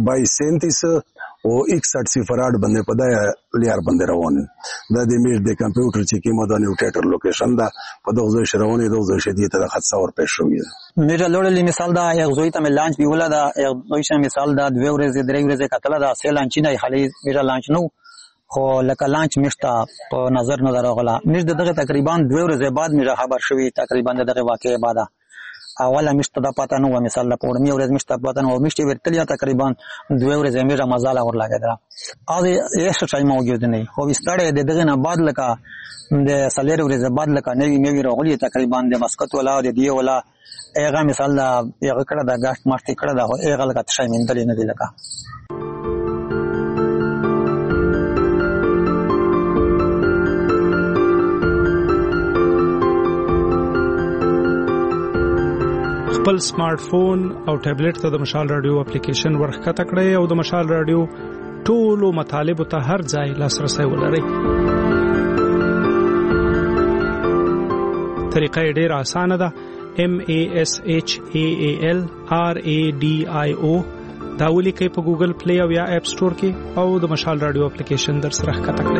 2237 او 61 صفرات باندې په دای لیر باندې روان د دې میش د کمپیوټر چې کومه د نیوټیټر لوکیشن دا په دغه ځای شرواني دغه شدید ته خاصه ور پېښ شوې میرا لوړلې مثال دا یو ځای ته لانچ بیولا دا یو ځای مثال دا 2 ورځې 3 ورځې کتل دا سه لانچ نه خالي میرا لانچ نو خو لکه لانچ مشتا په نظر راغله مش دغه تقریبا 2 ورځې بعد میرا خبر شوی تقریبا دغه واقعې بعد اوله مشته د پاتہ نو مثال د پورمي ورځ مشته پاتہ نو مشته ورتلیا تقریبا 2 ورځې میرا مزاله ور لګیدل اوی ایسه ټایم موجود نه خو وستړې دغه نه بعد لکه د سالیر ورځ بعد لکه نوی میوي راغلی تقریبا د مسقط ولا د دی ولا ایغه مثال دا یو کړه د غاښ ماشتي کړه دا ایغه لکه تشای مندل نه دی لکه خپل سمارټ فون او ټابلیټ ته د مشال رادیو اپلیکیشن ورخته کړئ او د مشال رادیو ټولو مطالب ته هر ځای لاسرسي ولرئ. طریقه ډېره اسانه ده. MASHAAL RADIO دا ولیکئ په ګوګل پلی او یا اپ سٹور کې او د مشال رادیو اپلیکیشن در سره ښکته کړئ.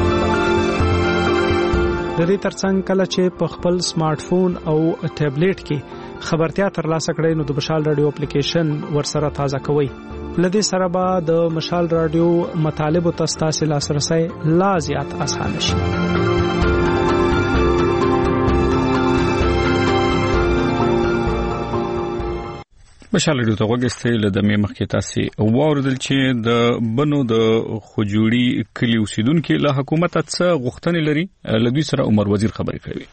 د دې ترڅنګ کله چې په خپل سمارټ فون او ټابلیټ کې خبرتیا ترلاسه کړئ نو د مشال رادیو اپلیکیشن ورسره تازه کوئ. لدې سره به د مشال رادیو مطالب او تاسو لاسرسي لا زیات اسانه شي. مشال رادیو ته وګورئ له د مخکې تاسو واوردل چې د بنو د خوجوړي کلی اوسیدونکو له حکومت څخه غوښتنې لري. له دوی سره عمر وزیر خبرې کوي.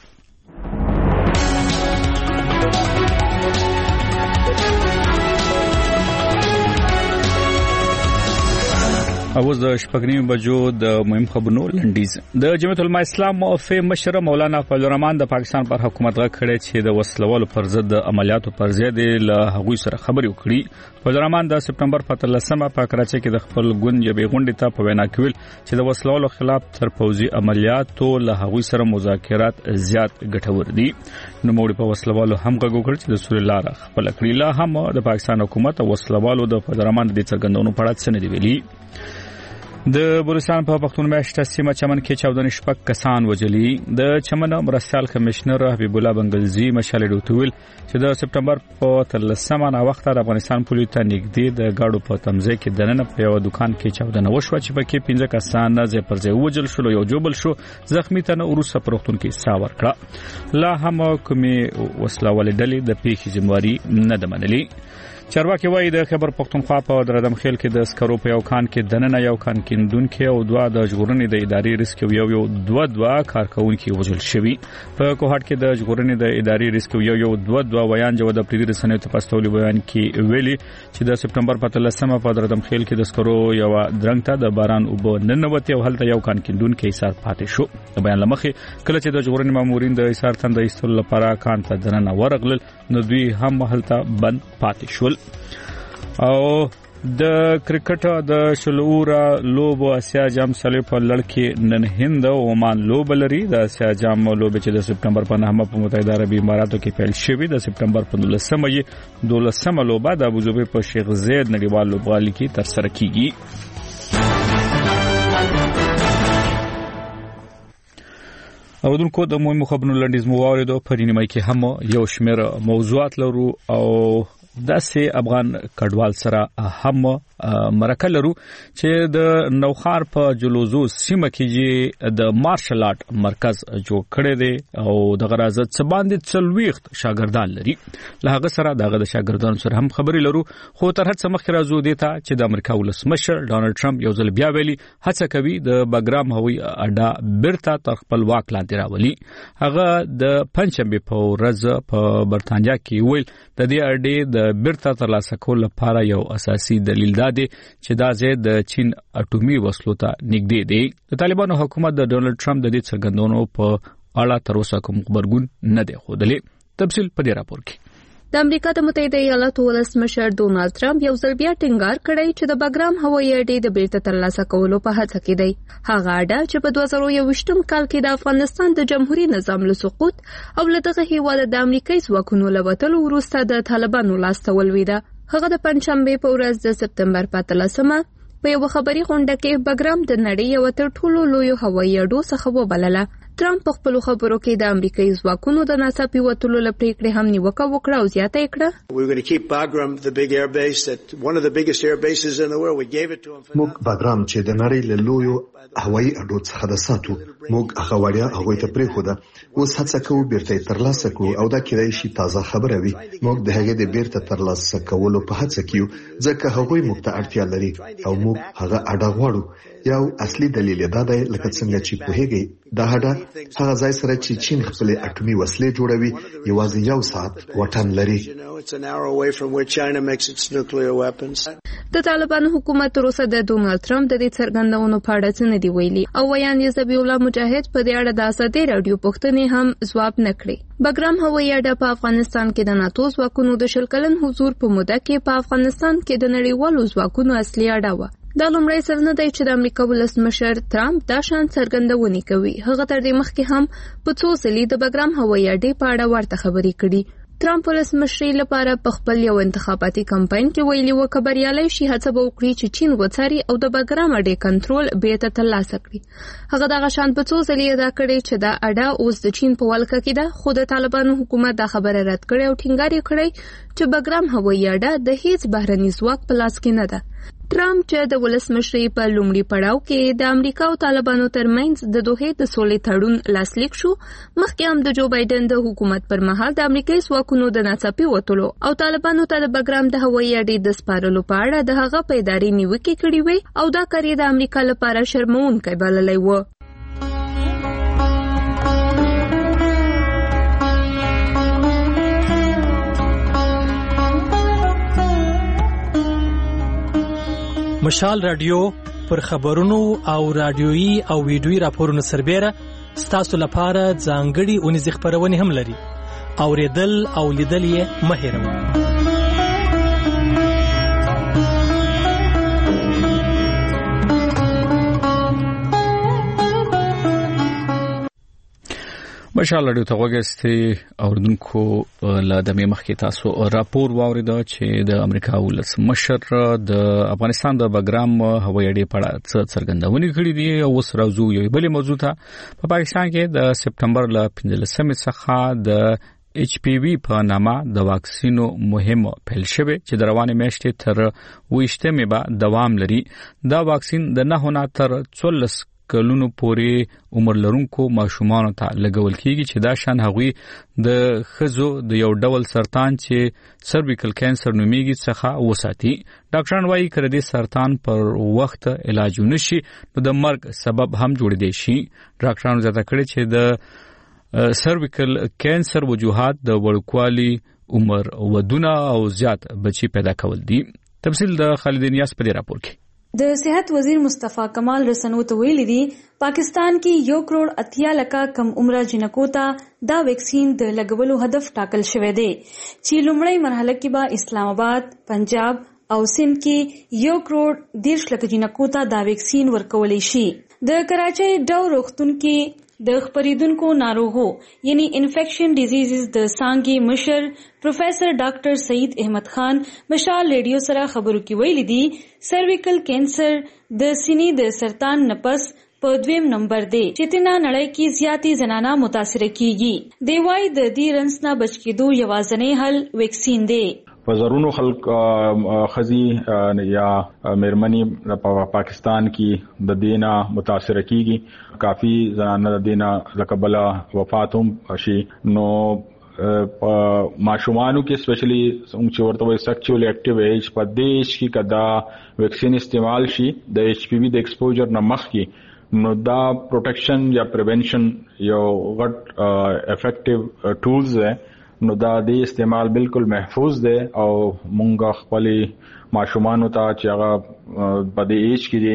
اوس د شپږنیم بجو د مهم خبرونو لنډیز. د جمعیت العلماء اسلام موفي مشر مولانا فضل الرحمن د پاکستان پر حکومت غږ کړی چې د وسلوالو پر ضد د عملیاتو پر ضد له هغوی سره خبرې وکړي. فضل الرحمن د سپټمبر په 13مه په کراچۍ کې د خپل ګوند یوې غونډې ته په وینا کې ویل چې د وسلوالو خلاف تر پوځي عملیاتو له هغوی سره مذاکرات زیات ګټور دي. نو موږ په وسلوالو هم غږ وکړ چې د سوري لار خپل کړی. لا هم د پاکستان حکومت او وسلوالو د فضل الرحمن د څرګندونو په اړه څه نه دی ویلي. د بلوچستان په پښتون میاشت سیمه چمن کې 14 شپږ کسان وجلي. د چمن مرستيال کمشنر حبیب الله بنگلزی مشال ډوټویل چې د سپټمبر په 13مه نا وخت د افغانستان پولیس ته نږدې د گاډو په تمځای کې دننه په یو دکان کې 14 وشو چې پکې 15 کسان نه پر ځای وجل شول. یو جوبل شو زخمی ته نو روسه پروختون کې ساور کړه. لا هم کومي وسلوال ډلې د پیښې ذمہواری نه د منلي. چارواکي وایي د خبر پښتونخوا په دردم خیل کې د سکرو په یو کان کې دننه یو کان کیندونکو او دوه د ژغورنې د ادارې ریسکو یو دوه کارکونکو وژل شوی. په کوهټ کې د ژغورنې د ادارې ریسکو یو دوه ویان جو د پریدي رسنیو ته پاستولي بیان کې ویلي چې د سپټمبر په 13مه په دردم خیل کې د سکرو یو درنګ ته د باران اوبو ننوتي او هلته یو کان کیندونکو ایثار پاتې شو. د بیان لمخې کله چې د ژغورنې مامورین د ایثار تند ایستلو لپاره کان ته دننه ورغلل نو دوی هم هلته بند پاتې شول. او د کرکټ د شلورا لوبو اسیا جام سلې په لړ نن هند او عمان لوب لري. د اسیا جام لوب چې د سپټمبر په 9مه په متحده عربي اماراتو کې پیل شوې. د سپټمبر په 12مه لوبه د ابوظبي په شیخ زاید نړیوال لوبغالي کې تر سره کیږي. او دونکو د مهمو خبرونو لنډیز مو واوریدو. په دې نیمه کې هم یو شمېر موضوعات لرو او داسې افغان کډوال سره هم مرکه لرو چې د نوخار په جلوزو سیمه کې د مارشل آرټ مرکز جوړ کړی دی او د غرازت څخه باندې 40 شاګردان لري. له هغه سره دغه د شاګردانو سره هم خبرې لرو. خو تر هڅه مخکې راځو دیتا چې د امریکا ولسمشر ډانلډ ټرمپ یو ځل بیا ویلي هڅه کوي د بګرام هوایي اډه بیرته تر خپل واک لاندې راولي. هغه د پنځمبه په ورځ په برتانیا کې ویل د دې اډې د بیرته ترلاسه کول لپاره یو اساسي دلیل دا دی چې دا ځای د چین اټومي وسلو ته نږدې دی. د طالبانو حکومت د ډونلډ ټرمپ د دې څرګندونو په اړه تر اوسه کوم خبرګون نه دی ښودلی. تفصیل په دې راپور کې. د امریکا د متحده ایالاتو ولسمشر ډونالد ټرمپ یو ځل بیا ټینګار کړی چې د بګرام هوایي اډې د بیرته ترلاسه کولو په هڅه کې دی. هغه اډه چې په 2021 کال کې د افغانستان د جمهوریت نظام له سقوط او له دغه هیواد د امریکایي ځواکونو له وتلو وروسته د طالبانو لاسته ولوېده. هغه د پنځشنبه په ورځ د سپټمبر په 13مه په یو خبري غونډه کې بګرام د نړۍ یو تر ټولو لوی هوایي اډو څخه وبلله. ټرمپ په خپل خبرو کې د امریکایي ځواکونو د ناڅاپي وتلو لپاره پریکړه هم نیوکه وکړه او زیاته کړه. موږ بګرام چې د نړۍ له لویو هوایي اډو څخه د ساتو موږ هغه وړیا هغه ته پریښوده. اوس هڅه کوو بیرته ترلاسه کړو او دا کېدای شي تازه خبره وي. موږ د هغې د بیرته ترلاسه کولو په هڅه کې یو ځکه هغوی موږ ته اړتیا لري او موږ هغه اډه غواړو. یو اصلي دلیل دا دی لکه څنګه چې پوهیږئ دا اډه هغه ځای سره چې چین خپل اټومي وسلې جوړوي یوازې یو ساعت واټن لري. د طالبانو حکومت تر اوسه د ډونالډ ټرمپ د دې څرګندونو په اړه څه نه دی ویلي او ویان یې ذبیح الله مجاهد په دې اړه د ازادي رادیو پوښتنې هم ځواب نه کړی. بګرام هوایي اډه په افغانستان کې د ناتو ځواکونو د شلکلن حضور په موده کې په افغانستان کې د نړیوالو ځواکونو اصلي اډه وه. دا لومړی ځل نه دی چې د امریکا ولسمشر ټرمپ دا شان څرګندونې کوي. هغه تر دې مخکې هم په څو ځلې د بګرام هوایي اډې په اړه ورته خبرې کړي. ټرمپ ولسمشرۍ لپاره په خپل یو انتخاباتي کمپاین کې ویلي و چې بریالي شي هڅه به وکړي چې چین وڅاري او د بګرام اډې کنټرول بیرته ترلاسه کړي. هغه دغه شان په څو ځلې ادا کړی چې دا اډه اوس د چین په ولکه کې ده. خو د طالبانو حکومت دا خبره رد کړې او ټینګار یې کړی چې بګرام هوایي اډه د هیڅ بهرني ځواک په لاس کې نه ده. ټرمپ چې د ولسمشرۍ په لومړي پړاو کې د امریکا او طالبانو ترمنځ د دوحې د سولې تړون لاسلیک شو، مخکې هم د جو بایدن د حکومت پر مهال د امریکایي ځواکونو د ناڅاپي وتلو او طالبانو ته د بګرام د هوایي اډې د سپارلو په اړه د هغه په ادارې نیوکې کړې وې او دا کار یې د امریکا لپاره شرموونکی بللی و. مشال رادیو پر خبرونو او رادیويي او ویډیويي راپورونو سربېره ستاسو لپاره ځانګړي اونیزې خبرونه هم لري. اوریدل او لیدل یې مه هېروئ. مشال رادیو ته وګورئ اوردونکو له دمه مخکې تاسو راپور واوریدا چې د امریکا ولسمشر د افغانستان د بګرام هوایي اډې په اړه څرګندونې کړې دي او اوس راځو یو بل موضوع ته. په پاکستان کې د سپټمبر ل 15 څخه د HPV په نامه د واکسینو مهم پیل شوه چې د روانې میاشتې تر 20مې به دوام لري. دا واکسین د 9 نه تر 14 کلونو پورې عمر لرونکو ماشومانو ته لګول کیږي چې دا شان هغوی د خزو د یو ډول سرطان چې سرویکل کینسر نومیږي څخه وساتي. ډاکټران وايي کړه دې سرطان پر وخت علاج ونشي نو د مرګ سبب هم جوړ دی شي. ډاکټرانو زیاته کړي چې د سرویکل کینسر وجوهات د وړوکوالي عمر ودونه او زیات بچي پیدا کول دي. تفصیل د خالد نیاز په دې راپور کې. د صحت وزیر مصطفی کمال رسنو ته ویلي دي پاکستان کې 1 کروڑ 80 لکه کم عمره جنکو ته دا ویکسین د لګولو هدف ټاکل شوی دی چې لومړی مرحله کې به اسلام آباد، پنجاب او سند کې 1 کروڑ 10 لکه جنکو ته دا ویکسین ورکول شي. د کراچۍ ډو روغتون کې د خپریدونکو ناروغو یعنی انفیکشن ډیزیزز د سانګي مشر پروفیسر ډاکټر سعید احمد خان مشال ریډیو سره خبرو کې ویلي دي سرویکل کینسر د سینې د سرطان نپس په 2 نمبر دی چې تینا نړۍ کې زیاتی زنانه متاثر کیږي. دی وايي د دې رنس نه بچ کېدو یوازینی حل ویکسین دی. وزارونو خلق خزي یا مېرمنې په پاکستان کې د دینا متاثر کیږي. کافی زنانه د دینا لقبلا وفاتوم شي. نو ماشومانو کې سپیشلی چې ورته وایي سیکچوال اکټیو ایج په دیش کې کدا ویکسین استعمال شي د HPV د ایکسپوجر نه مخکې نو دا پروټیکشن یا پریونشن یو غټ افیکټیو ټولز ده. نو دا د استعمال بالکل محفوظ دی او مونږ خپل ماشومانو ته چې هغه په دې ایج کې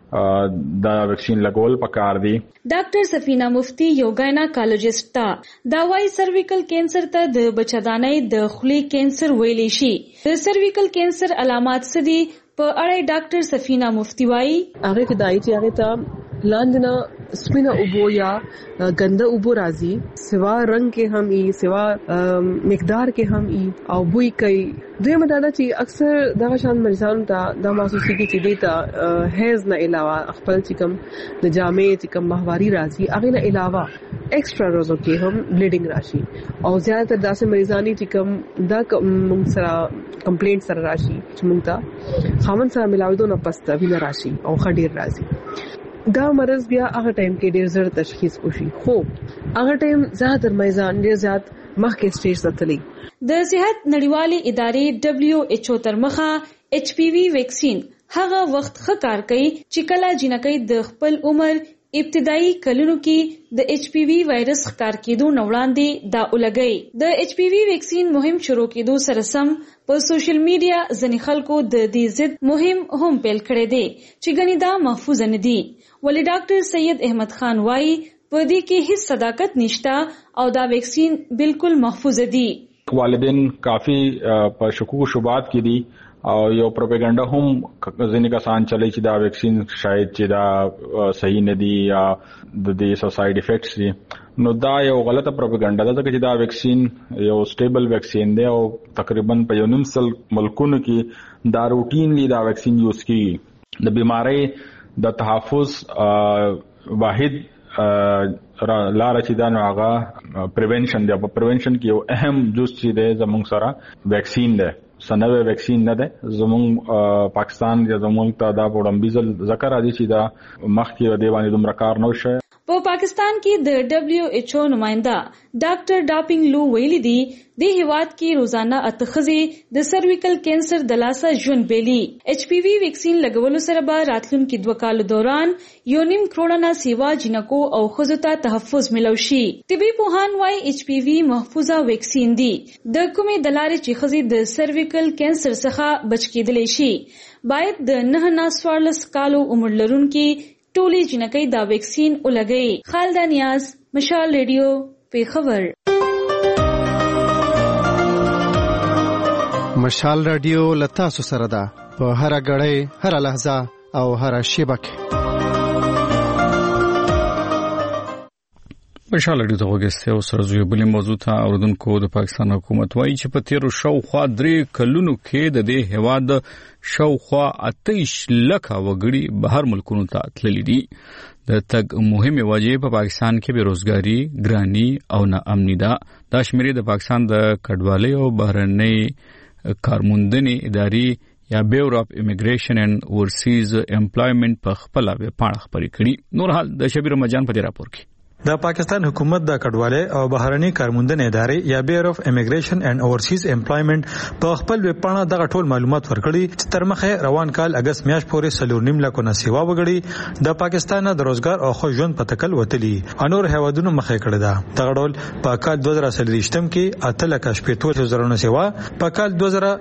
دي دا ویکسین لګول پکار دي. ډاکټر سفینه مفتی یو ګایناکالوجست تا دا وايي سرویکل کینسر ته د بچدانۍ د خولي کینسر ویلی شي. د سرویکل کینسر علامات څه دي په اړه ډاکټر سفینه مفتی وايي هغه کې دای چې هغه ته لاندنه سپینه اوبو یا ګنده اوبو راځي سوا رنگ کې هم ای سوا مقدار کې هم ای او بوی کوي. دوی مدادا چې اکثر دغه شان مریضانو ته د محسوسي کې چې دیتا هیز نه علاوه خپل چې کوم د جامې چې کوم ماهواري راځي هغه نه علاوه ایکسترا روزو کې هم بلیډینګ راشي او زیاتره داسې مریضانی چې کوم دا موږ سره کمپلینټ سره راشي چې موږ ته خاوند سره ملاوي نه پسته وینه راشي او خډیر راځي. دا مرض بیا هغه ټایم کې ډیر زر تشخیص وشي خو هغه ټایم زیاتره مریضان ډیر زیات مخکې سټیج ته تللی. د صحت نړیوالې ادارې WHO تر مخه HPV ویکسین هغه وخت ښه کار کوي چې کله جنکۍ د خپل عمر ابتدایي کلونو کې د HPV وایرس ښکار کېدو نه وړاندې دا ولګي. د HPV ویکسین مهم شروع کېدو سره سم په سوشل میډیا ځینې خلکو د دې ضد مهم هم پیل کړی دی چې ګنې دا محفوظ نه دي. ولی ډاکټر سید احمد خان وايي په دې کې هیڅ صداقت نشته او دا ویکسین بالکل محفوظ دي. والدین کافی په شکوک و شبهات کې دي او یو پروپاګاندا هم ځینې کسان چلی چې دا ویکسین شاید چې دا صحیح نه دی یا د دې ساید افیکټس دي. نو دا یو غلطه پروپاګاندا ده چې دا ویکسین یو سټیبل ویکسین دی او تقریبا په 19 ملکونو کې دا روټینلی دا ویکسین یوز کیږي. د بیماری د تحفظ واحد لاره چې دا نو هغه پریونشن دی. په پریونشن کې یو اهم جز چې دی زموږ سره ویکسین دی. سنوي ویکسین نه ده زموږ پاکستان یا زموږ ته دا وړاندیز ذکر راځي چې دا مخکې د باندې دومره کار نه وشي. په پاکستان کې د WHO نماینده ډاکټر ډاپینګ لو ویلي دی د هیواد کې روزانه اتخذي د سرویکل کینسر د لاسه ژوند بیلی. HPV ویکسین لګولو سره به راتلونکي 2 کال دوران 1.5 کروڑ نه سیوا جنکو او ښځو ته تحفظ ملو شي. طبي پوهان وايي HPV محفوظه ویکسین دی د کومې د لارې چې ښځې د سرویکل کینسر څخه بچ کېدلی شي. باید د 9 نه 14 کالو عمر لرونکي ټولې جنکۍ دا ویکسین ولګي. خالده نیاز، مشال ریډیو، پیښور. مشال رادیو لتاسو سره ده په هر غړې، هر لحظه او هر شبکه. مشال رادیو ته وګورئ او سره زوی بلې موضوع ته اوردونکو د پاکستان حکومت وايي چې په تیرو شاوخوا 3 کلونو کې د دې هواد شاوخوا 28 لک وګړي بهر ملکونو ته تللي دي. د تګ مهمه وجې په پاکستان کې بیروزګاری، ګرانی او ناامني ده. دا شمیرې د پاکستان د کډوالۍ او بهرنۍ کارموندنې ادارې یا بیورو اف امیګریشن اینڈ اورسیز امپلایمنٹ په خپل ویبپاڼه خبرې کړي. نور حال د شبیر مجان په دې راپور کې. د پاکستان حکومت د کډوالۍ او بهرنۍ کارموندنې ادارې یا بیورو اف امیګریشن اینڈ اورسیز امپلایمنٹ په خپل ویبپاڼه دغه ټول معلومات ورکړي چې تر مخه روان کال اگست میاشت پورې 3.5 لک نه سیوا وګړي د پاکستان د روزګار او خو ژوند په تکل وتلی انور هوادونو مخه کړی ده. دغه ډول په کال 2023 کې 8 لک 8.000 نه سیوا، په کال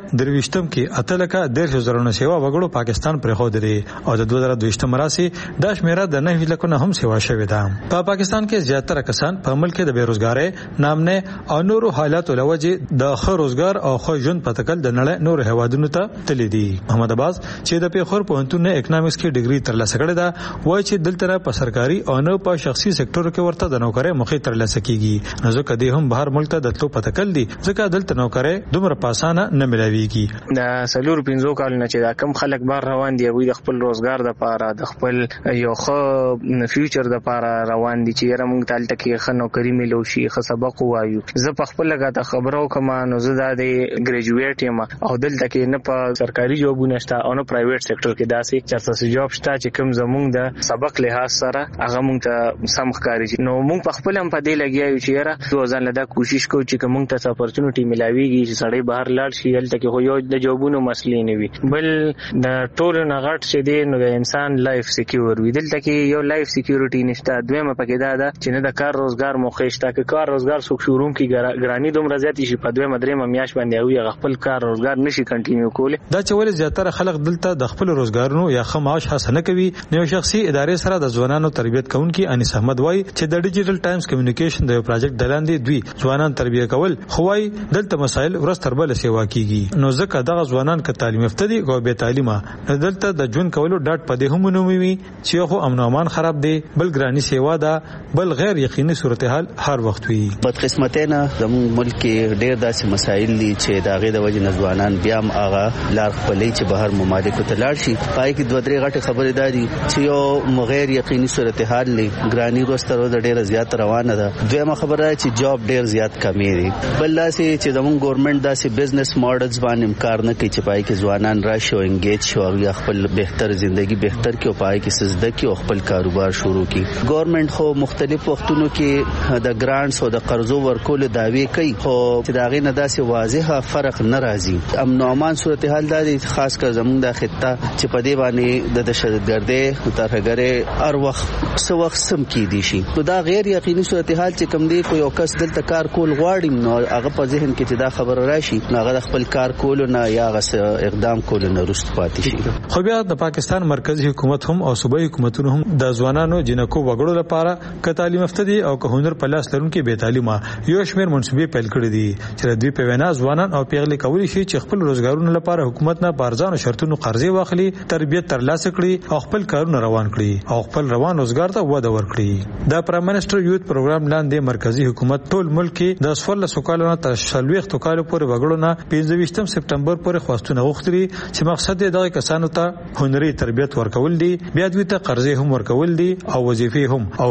2023 کې 8 لک 1.000 نه سیوا وګړو پاکستان پرې خو دري او د 2022 راسي د شمیره د 9 لک نه هم سیوا شوې ده. په پاکستان کې زیاتره کسان په ملک کې د بیروزګاری، نامنه او نورو حالاتو لوجه د خو روزګار او خو ژوند په تکل د نړۍ نور هوادونو ته تللی دي. محمد عباس چې د پیښور پوهنتون نه اکونومکس کې ډیګري ترلاسه کړې ده وایي چې دلته په سرکاري او نه په شخصي سکتور کې ورته د نوکرۍ مخې ترلاسه کیږي. نو ځکه دوی هم بهر ملک ته د تلو په تکل دي ځکه دلته نوکرۍ دومره پاسانه نه ملاويږي. د سلور 15 کال نه چې دا کم خلک بهر روان دي وي د خپل روزګار د لپاره د خپل یو خو فیوچر د لپاره روان دي چې موږ تل تکي خنو کریمي لوشي خ سبق وایو. زه په خپل لګا خبرو کوم نو زه د ګریجویټ یم او دلته کې نه په سرکاري جوبونه شته او نه پرایویټ سېکټر کې داسې چرته جوب شته چې کوم زمونږ د سبق لحاظ سره هغه موږ ته سم ښکاري. نو موږ په خپل هم په دې لګیایو چې یاره ځان له کوشش کوو چې موږ ته اپورچونټی ملاويږي چې سړی بهر لاړ شي دلته کې خو یو د جوبونو مسلې نه وي بل د ټولو نغټ چې دی نو د انسان لایف سکیور وي. دلته کې یو لایف سکیورټی نشته. دویمه پکې دا چې نه د کار روزګار موخه شته که کار روزګار څوک شروع کی ګرانی دومره زیات شي په دوه مدرې میاش باندې او خپل کار روزګار نشي کنټینیو کوله. دا چې ول زیاتره خلک دلته د خپل روزګارونو یا خماش حاصل کوي. نو شخصي ادارې سره د ځوانانو تربیت کوونکی انیس احمد وای چې د ډیجیټل ټایمز کمیونیکیشن د پروجیکټ دلاندې دوی ځوانان تربیت کول خوای دلته مسایل ورستر بل سیوا کیږي. نو ځکه دغه ځوانان ک تعلیم یافته دي او به تعلیمه دلته د جون کولو ډاټ پدې هم نوموي چې خو امن امان خراب دي بل ګرانی سیوا ده بل غیر یقیني صورتحال هر وخت وي. بدقسمتانه زموږ ملک کې ډېر داسې مسایل دي چې د هغې د وجې نه ځوانان بیا هم هغه لار خپلوي چې بهر ممالکو ته لاړ شي. پای کې 2-3 غټې خبرې دا دي چې یو غیر یقیني صورتحال دی ګراني وروسته ورځ ډېره زیات روانه ده. دویمه خبره چې جاب ډېر زیات کمی دی. بل داسې چې زموږ ګورنمنټ داسې بزنس ماډلز باندې کار نه کوي چې پای کې ځوانان راشي او انګیج شي او یا خپل بهتر ژوندۍ بهتر کړي او پای کې سزده کړي او خپل کاروبار شروع کړي. ګورنمنټ خو مختلف وختونو کې د ګرانټس او د قرضو ورکول داوی کوي خو چې دا غي نه داسې واضحه فرق ناراضي. امن او امان صورتحال دا خاص کر زموږ د خطه چې په دې باندې د دهشتګردۍ او ترهګرۍ هر وخت سو وخت سم کې دي شي. نو دا غیر یقیني صورتحال چې کوم دی کو یو کس دلته کار کول غواړي نو هغه په ذهن کې چې دا خبر راشي نو هغه خپل کار کول نه یا اقدام کول نه رست پاتې شي. خو بیا د پاکستان مرکزی حکومت هم او صوبایي حکومتونو هم د ځوانانو جنکو وګړو لپاره ک تعلیم یافته دي او که هنر په لاس لرونکي به تعلیمه یو شمیر منصوبې پیل کړې دي چې دوی په وینا ځوانان او پیغلي کولی شي چې خپل روزګارونو لپاره حکومت نه بارزانو شرطونو قرضې واخلي تربیت ترلاسه کړي او خپل کارونه روان کړي او خپل روان روزګار ته وده ورکړي. د پرایم منسٹر یوت پروګرام لاندې مرکزی حکومت ټول ملک کې د 14 کالو نه تر 40 کالو پورې وګړو نه 25 سپټمبر پورې خواستونه غوښتري چې مقصد یې دغه کسانو ته هنري تربیت ورکول دي بیا دوی ته قرضې هم ورکول دي او وظیفې هم او هنرونه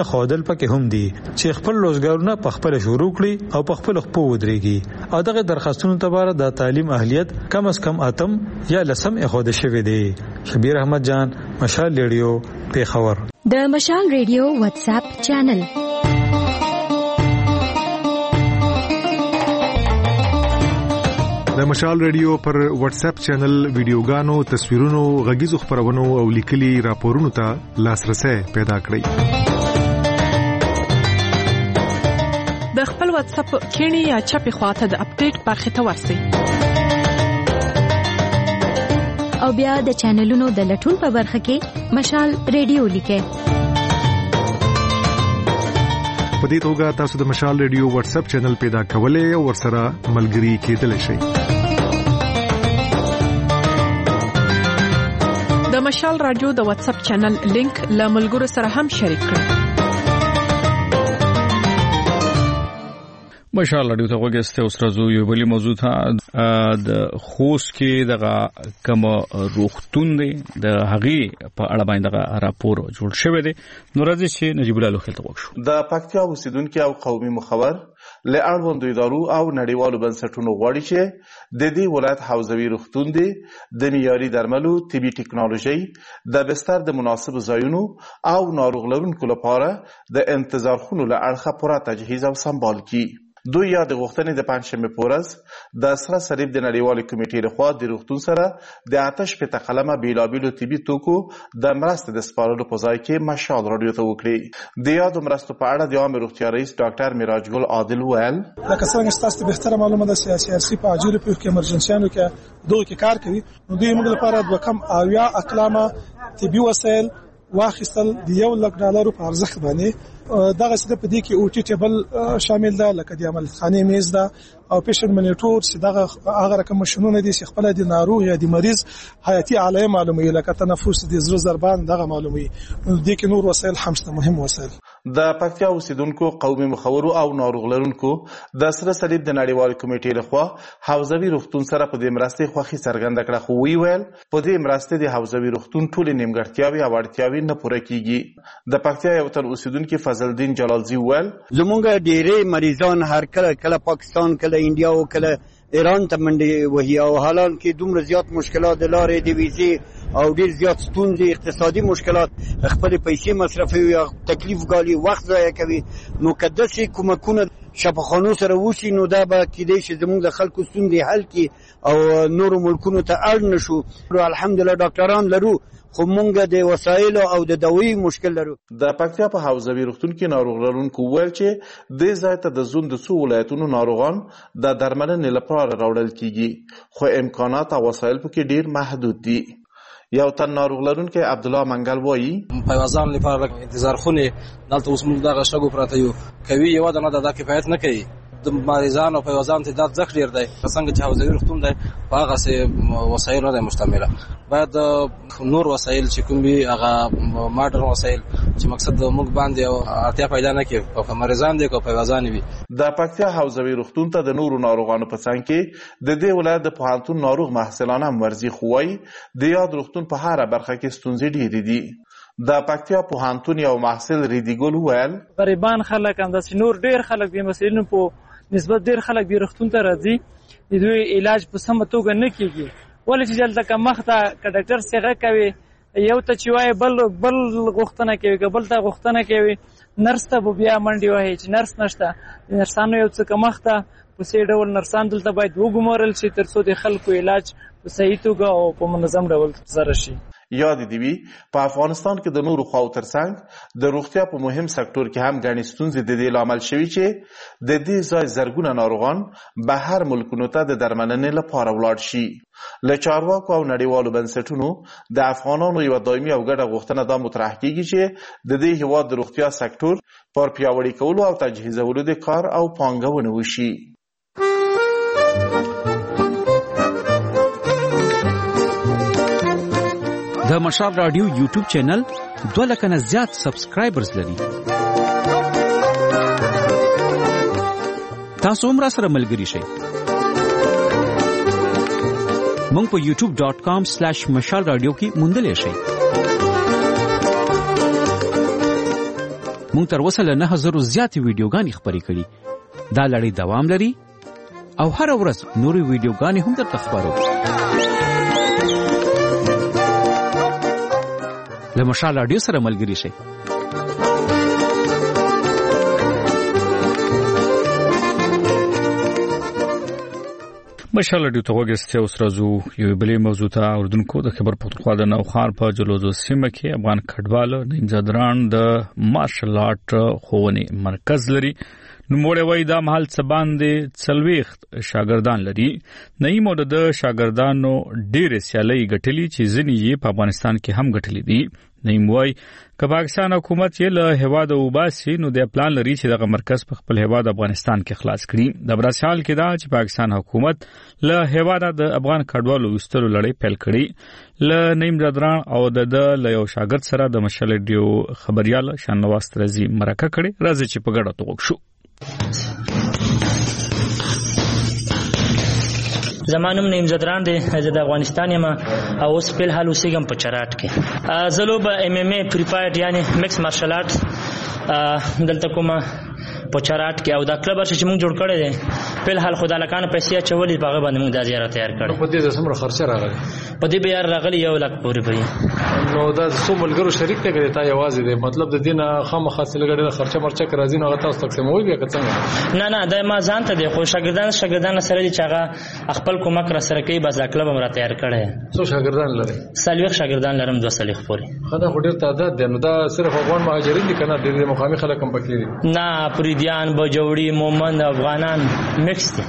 خودل پکې هم دي چې خپل روزګارونه په خپل شروع کړي او په خپل خپل ودرېږي او دغه درخواستونو لپاره د تعلیم اهلیت کم از کم اتم یا لسم اخوده شوی دی. شبیر احمد جان، مشال ریډیو، پیښور. د مشال ریډیو واتس اپ چینل. د مشال ریډیو پر واتس اپ چینل ویډیوګانو، تصویرونو، غږیزو خبرونو او لیکلي راپورونو ته لاسرسي پیدا کړئ. د خپل واتس اپ کینی یا چپی خواته د اپډیټ برخه ته ورسئ او بیا د چینلونو د لټون په برخه کې مشال ریډیو لیکئ. په دې توګه تاسو د مشال ریډیو واتس اپ چینل پیدا کولای او ورسره ملګري کېدلی شئ. د مشال رادیو د واتس اپ چینل لینک له ملګرو سره هم شریک کړئ. مشال رادیو ته وګورئ. اوس راځو یو بل موضوع ته. د خوست کې دغه کوم روغتون دی د هغې په اړه باندې دغه راپور جوړ شوی دی. نو راځي چې نجیب الله لوخیل ته وګورو. د پکتیا اوسیدونکو او قومي مخور له اړوندو ادارو او نړیوالو بنسټونو غواړي چې د دې ولایت حوزوي روغتون دی د معیاري درملو، طبي ټکنالوژي، د بستر د مناسب ځایونو او ناروغ لرونکو لپاره د انتظار خونو له اړخه پوره تجهیز او سمبال کړي. دوی یا د غوښتنې د پنځشنبه په ورځ د سره صلیب د نړیوالې کمیټې لخوا د روغتون سره د آتش په تقلمه بیلابیلو طبي توکو د مرستې د سپارلو په ځای کې مشال رادیو ته وکړي. د یادو مرستو په اړه د عامه روغتیا رئیس ډاکټر میراج ګل عادل ویل، لکه څنګه تاسو ته بهتره معلومه ده چې سیاسي په عاجل پیښو کې امرجنسیانو کې دوی کې کار کوي، نو دوی موږ لپاره د کم اویا اقلامه طبي وسایل واخیستل د $1,00,000 په ارزښت باندې. دغه څه په دې کې او ټي ټیبل شامل ده، لکه د عملخانه میز ده او پیشنټ منیټور چې دغه هغه رقم ماشينونه دي چې خپل د ناروغ یا د مریض حیاتي علایم معلوموي، لکه تنفس، د زړه ضربان دغه معلوموي. دې کې نور وسایل هم شته، مهم وسایل. د پکتیا اوسیدونکو، قومي مخورو او ناروغ لرونکو د سره صلیب د نړیوالې کمیټې لخوا حوزوي روغتون سره په دې مرستې خوښي څرګنده کړه، خو وی ویل په دې مرستې د حوزوي روغتون ټول نیمګړتیاوې او اړتیاوې نه پوره کیږي. د پکتیا یو تن اوسیدونکو فضل الدین جلالزی ویل، زمونږ ډېرې مریضان هر کله پاکستان، کله انډیا او کله ایران ته منډې وهي او حالان کې دومره زیات مشکلات د لارې د ویزې او ډېر زیات ستونزې، اقتصادي مشکلات، خپل پیسې مصرفوي او تکلیف ګالي، وخت ضایع کوي. نو که داسې کومکونه شفاخانو سره وشي نو دا به کېدای شي زموږ د خلکو ستونزې حل کړي او نورو ملکونو ته اړ نه شو. الحمدلله ډاکټران لرو، خو مونږ د وسایلو او د دوی مشکل لرو. د پکتیا په حوزوي روغتون کې ناروغ لرونکو ویل چې د ځای ته د زون د څو ولایتونو ناروغان د درملنې لپاره راوړل کیږي، خو امکانات او وسایل پکې ډیر محدود دي. یو تن ناروغ لرونکی عبدالله منګل وایي، پیوازان لپاره انتظار خونه دلته اوس موږ دغه شګو پراته یو کوي، یو د نه د کفایت نه کوي. د مریضانو او پیوازان تعداد ځکه ډیر دی، څنګه چې حوزوي روغتون دی په هغه سه وسایل نه مشتمله. باید نور وسایل چې کوم وي هغه ماډرن وسایل چې مقصد موږ باندې اړتیا پیدا نه کوي په مریضان دي او پیوازان وي. د پکتیا حوزوي روغتون ته د نورو ناروغانو په څنګ کې د دې ولایت د پوهنتون ناروغ محصلان هم ورزي خوای د یاد روغتون په هر برخه کې ستونزې ډېرې دي. د پکتیا پوهنتون یو محصل ریدیګل ویل، غریبان خلک هم د نور ډیر خلک د مسلینو په نسبت ډیر خلک د روغتون ته راځي، د دوی علاج په سمه توګه نه کیږي. ولې چې دلته که مخته که ډاکټر څنګه کوي، یو ته چې وایي بل غوښتنه کوي، که بل ته غوښتنه کوي، نرس ته به بیا منډې وهي چې نرس نشته. د نرسانو یو څه کمښته په صحیح ډول نرسان دلته باید وګمارل شي تر څو د خلکو علاج په صحیح توګه او په منظم ډول ترسره شي. یاد دی وی په افغانستان کې د نورو خواو ترڅنګ د روغتیا په مهم سکتور کې هم غني ستونزې د دې لامل شوي چې د دې ځای زرګونه ناروغان بهر ملکونو ته د درملنې لپاره ولاړ شي. له چارواکو او نړیوالو بنسټونو د افغانانو یو دایمي او ګډه غوښتنه دا مطرح کیږي چې د دې هیواد د روغتیا سکتور پر پیاوړي کولو او تجهیزولو د کار او پانګونې وشي. د مشال رادیو یوټیوب چینل 2 لک نه زیات سبسکرایبرز لري. تاسو هم را سره ملګري شئ. مونږ په youtube.com/mashalradio کې موندلی شئ. موږ تر اوسه له 9000 زیاتې ویډیوګانې خپرې کړي. دا لړۍ دوام لري او هر ورځ نورې ویډیوګانې هم درته خپرو. له مشال رادیو سره ملګري شئ. مشال رادیو ته وګورئ. اوس راځو یو بلې موضوع ته. اردوونکو د خبر پختونخوا د نوخار په جلوزو سیمه کې افغان کډوال نیمزادران د مارشل آرټ ښوونې مرکز لري. نوموړی وایي دا مهال څه باندې 40 شاګردان لري. نعیم او د شاګردانو ډېرې سیالۍ ګټلي چې ځینې یې په افغانستان کې هم ګټلي دي. نعیم وایي که پاکستان حکومت یې له هیواده وباسي نو د پلان لري چې دغه مرکز په خپل هیواد افغانستان کې خلاص کړي. د براسال کې دا چې پاکستان حکومت له هیواده د افغان کډوالو وستلو لړۍ پیل کړي. له نعیم زادران او د یو شاګرد سره د مشال رادیو خبريال شانواز ترزي مرکه کړي. راځي چې په ګډه توګه شو. زمانم نیم زدران دی زه د افغانستان یم او اوس په حال اوسېږم په چراټ کې. زه لوبه MMA پری فایټ یعنی میکس مارشل آرټ دلته کومه په چراټ کې او دا کلب چې موږ جوړ کړی دی په حال خدای لکانه پیسې چولې باغ باندې موږ د زیارت تیار کړی. په دې څومره خرچه راغلی؟ په دې به یار راغلی 1 لک پورې به. نو دا څو ملګرو شریک ته کړی تا یوازې دی مطلب د دینه خامخا سلګړې خرچه مرچه راځي نو تاسو تقسیموي بیا څنګه؟ نه دا ما ځان ته دی خو شاګردان سره دي چې هغه خپل کومک را سره کوي بس کلب هم را تیار کړی. څو شاګردان لري؟ 40 شاګردان لرم 2 سلیخ پورې. خدا خو ډیر تعداد دی نو دا صرف افغان مهاجرین دي کنه د مقامي خلک هم پکې دي؟ نه پریدیان بجوړي مومن افغانان میکس دي.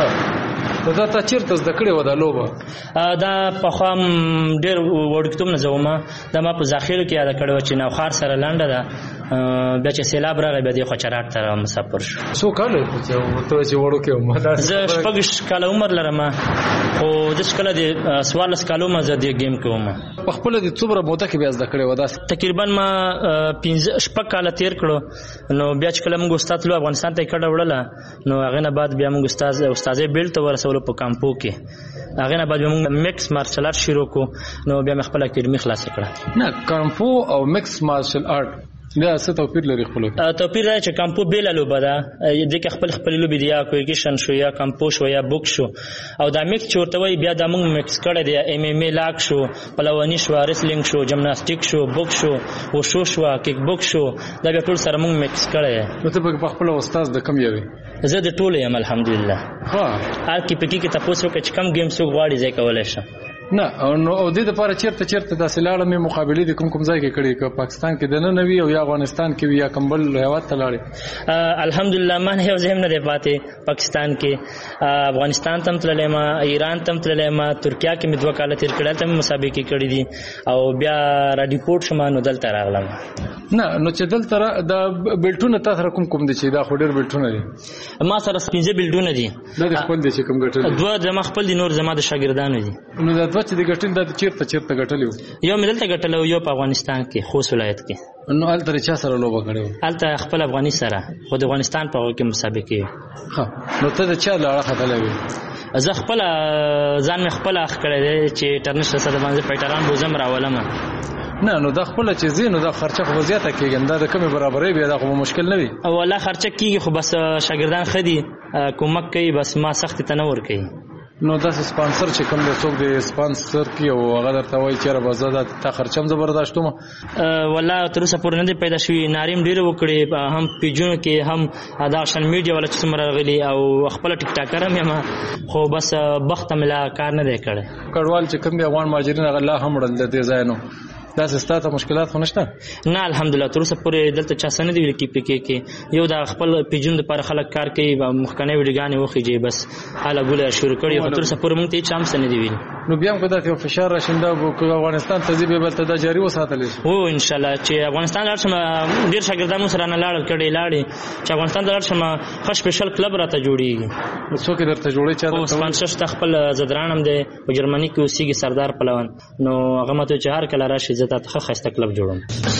دا تا چیرته زده کړې و دا لوبه؟ دا په خام ډېر وړکتوب نه زومه دا ما په ذخیره کې یاد کړو چې نوخار سره لنډه ده بیا چې سیلاب راغی بیا د خچرات ته مسافر شو. څو کال ته چې وړو کې وم؟ زه 6 کال عمر لرم خو د شکل د 14 کالو ما زه د گیم کې وم. په خپل د څومره موده کې بیا زده کړې و دا؟ تقریبا ما 5 کال تیر کړو نو بیا چې کله موږ استاد لو افغانستان ته کډه وړله نو هغه نه بعد بیا موږ استاد بیل ته ورسول په کامپو کې. هغه نه بعد موږ میکس مارشل آرټ شروع کو نو بیا خپل اکیډمي خلاص کړه. نه کامپو او میکس مارشل آرټ دا څه توپیر لري خپل؟ توپیر دی چې کامپو بیل لوبه ده د خپل لوبې دی یا کویګیشن شو یا کامپو شو یا بوک شو او دا میکس چورته وای بیا د موږ میکس کړه دی MMA لاک شو پلوانی شو ریسلینګ شو جمناستیک شو بوک شو او شو کیک بوک شو دا به ټول سره موږ میکس کړه. نو ته په خپل استاد د کم یوي؟ زه د ټول یم الحمدلله. ها هر کی پکې کې تاسو کې کم گیم سو غواړي ځای کولای شم. نه او د دې لپاره چیرته د سلاله می مقابله د کوم ځای کې کړي که پاکستان کې د نه نوي او یا افغانستان کې یا کمبل هیواد ته لاړې؟ الحمدلله ما نه یو ځای نه دی پاتې پاکستان کې افغانستان تم تللې ما ایران تم تللې ما ترکیه کې مې 2 کال تیر کړل ته مسابقه کړې دي او بیا را ډیپورت شوم نو دلته راغلم. نه نو چې دلته د بیلټونه تاسو کوم دي چې دا خو ډېر بیلټونه دي؟ ما سره 15 بیلټونه دي. دا خپل دي چې کوم ګټل؟ 2 د ما خپل دي نور زما د شاګردانو دي. نو دا چې د ګټل د چیرته ګټلو؟ یو مې دلته ګټلو یو په افغانستان کې خوست ولایت کې. نو هلته چا سره لوبه کړو؟ هلته خپل افغاني سره خو د افغانستان په کې مسابقه. ها نو ته د چا لاره خطلوي؟ زه خپل ځان مې خپل اخ کړی دی چې انټرنیشنل سره باندې پټران بوزم راولم. نه نو دا خپل چې زینو دا خرچه خو زیاته کېږي دا د کمی برابرې بیا دا خو مشکل نه وي. والله خرچه کېږي خو بس شاګردان خدي کومک کوي بس ما سخت تنور کوي. نو دا سپانسر چې کوم د څوک د سپانسر کی او هغه درته وایي چې را بازار ته خرچم زبرداشتوم؟ والله تر اوسه پورې نه دی پیدا شوی. ناریم ډیر وکړي هم پیجونو کې هم دا سوشل میډیا ولا چې څومره غلي او خپل ټیک ټاکر هم خو بس بخت ملا کار نه دی کړی. کډوال چې کوم دی افغان مهاجرین هغه لا هم وړل د دې ځای نو دا ستاسو مشکلات خو نشته؟ نه الحمدلله تر اوسه پورې دلته چا سن دی ویل کې یو دا خپل پیجون لپاره خلک کار کوي مخکنه ویډیوګانې وخیږي بس حاله ګوله شروع کړي خو تر اوسه پورې موږ ته چا هم سن دی ویل. نو بیا هم کدا ته فشار راشنده افغانستان ته ځي به بل ته دا جاری وساتل شي؟ او ان شاء الله چې افغانستان لاړ شم ډیر شاګردانو سره نه لاړ چې افغانستان لاړ شم خو سپیشل کلب راته جوړیږي. نو څوک درته جوړي چې او سپانسر خپل زدرانم دی په جرمني کې اوسېږي سردار پلوان نو هغه ماته چې هر کله راشي زه ته خسته کلب جوړم.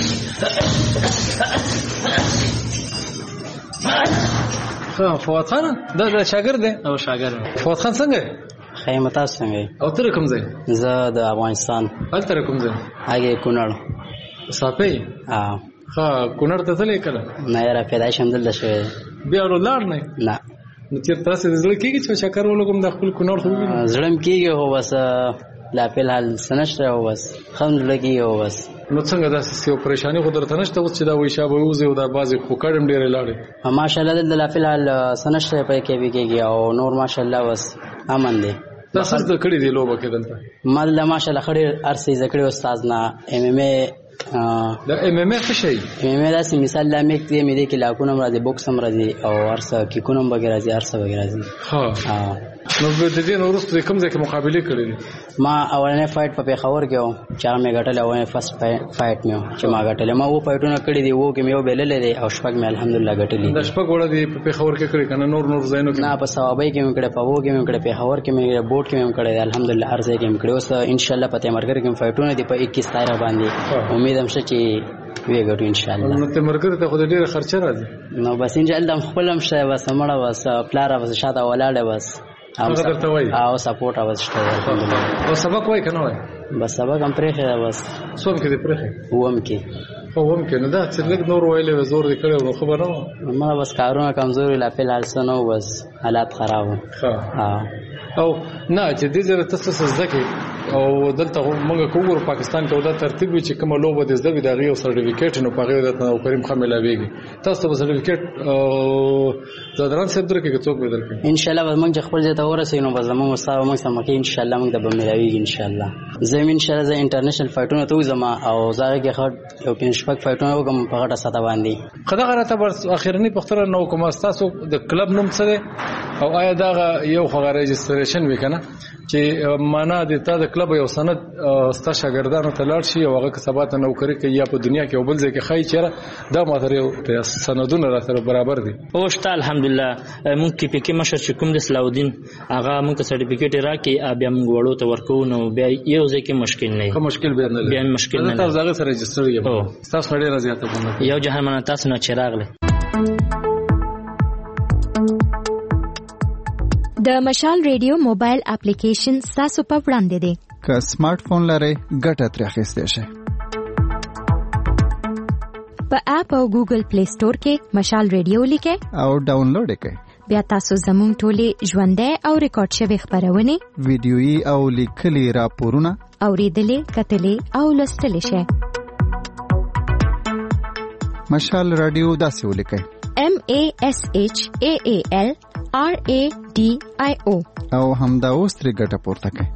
فواد خان دا شاګرد دی؟ او شاګرد. فواد خان څنګه؟ خیمه تاسو څنګه؟ او تر کوم ځای؟ زه د افغانستان. هل تر کوم ځای؟ هغه کونړ. صافي؟ ها کونړ ته تلې کله؟ نه یاره پیدایش هم دلته شوی. بیا ولاړ نه؟ نه. نو چېرته تاسې د زړه کېږي چې چکر ولګوم د خپل کونړ خو ووینم؟ زړه م کېږي خو بس لا فی الحال څه نشته خو بس ښه م زړه کېږي خو بس. نو څنګه داسې یو پریشاني خو درته نشته اوس چې دا وایي به ووځي او دا بعضې خو کډ هم ډېرې لاړې؟ ماشاءالله دلته لا فی الحال څه نشته پی کېږي او نور ماشاءالله بس امن دی. دا څه زده کړي دي لوبه کې دلته؟ ما دلته ماشاءالله ښه ډېر هر څه زده کړي استاد نه. MMA دا MMA څه شی؟ MMA داسې مثال دا میک دی مې دی کې لاکونه هم راځي بوکس هم راځي او هر څه کیکونه هم پکې راځي هر څه پکې راځي. نو د دې نه وروسته کوم ځای کې مقابلې کړې دي؟ ما اولنی فایټ په پېښور کې و چې هغه مې ګټلی اولنی فرسټ فایټ مې و چې ما ګټلی. ما اووه فایټونه کړي دي اووه کې مې یو بایللی دی او شپږ مې الحمدلله ګټلي دي. دا شپږ وړه دي په پېښور کې کړي که نه نور ځایونو کې؟ نه په ثوابۍ کې مې کړی په اووه کې مې کړی پېښور کې مې بوټ کې مې کړی دی الحمدلله هر ځای کې مې کړی. اوس انشاءالله په تیمرګر کې مې فایټونه دي په 21 تاریخ باندې امید هم شته چې وی ګټو انشاءالله. نو تیمرګر ته خو ډېره خرچه راځي؟ نو بس انشاءالله خپل هم شته بس مړه بس پلاره بس شاته ولاړه بس هغه درته وایي او سپورټ اوس شته الحمدلله. او سبق وایي که نه وایي؟ بس سبق هم پرېښی ده بس. څوم کې دې پرېښی؟ اووم کې. اووم کې نو دا چې لږ نور ویلی وې زور دې کړی نو ښه به نه وه؟ مړه بس کارونه کمزوري لا فی الحال څه نه و بس حالات خراب وو. او نه چې دې ځای ته څه زده کړې او دلته موږ که وګورو پاکستان کې دا ترتیب وي چې کومه لوبه دې زده وي د هغې یو سرټیفیکېټ نو په هغې درته نوکري ښه میلاوېږي. تاسو ته به سرټیفیکېټ زادران صاحب درکړي که څوک به درکړي؟ انشاءالله به موږ چې خپل ځای ته ورسوي نو بس زموږ استاد به موږ سره مخکې انشاءالله موږ ته به میلاوېږي انشاءالله. زه هم انشاءالله زه انټرنیشنل فایټونو ته وځم او زه هغې کې ښه یو پنځه شپږ فایټونه وکړم په غټه سطح باندې. ښه دغه راته اخرنۍ پوښتنه نه وکړم ستاسو د کلب نوم څه دی او آیا دغه یو خو رجسټریشن وي که نه چې معنا د تا د کلب یو سند ستا شاګردانو ته لاړ شي او هغه که سبا ته نوکري کوي یا په دنیا کې یو بل ځای کې ښایي چېرې دا ماته یو سندونه را سره برابر دي؟ او شته الحمدلله. موږ کې پکې مشر چې کوم د صلاحالدین هغه موږ ته سرټیفیکېټ راکړي بیا موږ وړو ته ورکوو نو بیا یو ځای کې مشکل نه وي. مشکل بیا نه لري؟ بیا مشکل نه لري. تاسو هغې سره رجسټر یم ستاسو نه ډېره زیاته بونه یو جهان مننه تاسو نه چې راغلی. د مشال ریډیو موبایل اپلیکیشن تاسو په وړاندې دی. که سمارټ فون لرئ ګټه ترې اخیستی شئ. په اپ او ګوګل پلی سٹور کې مشال ریډیو لیکئ او ډاونلوډ کړئ. بیا تاسو زموږ ټولې ژوندۍ او ریکارډ شوي خبرونه ویډیويي او لیکلي راپورونه اوریدلې کتلې او لوستلې شئ. مشال رادیو داسې ولیکئ MASHAALRADIO او همدا اوس ترې ګټه پورته کړئ.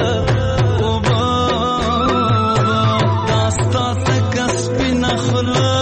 خلا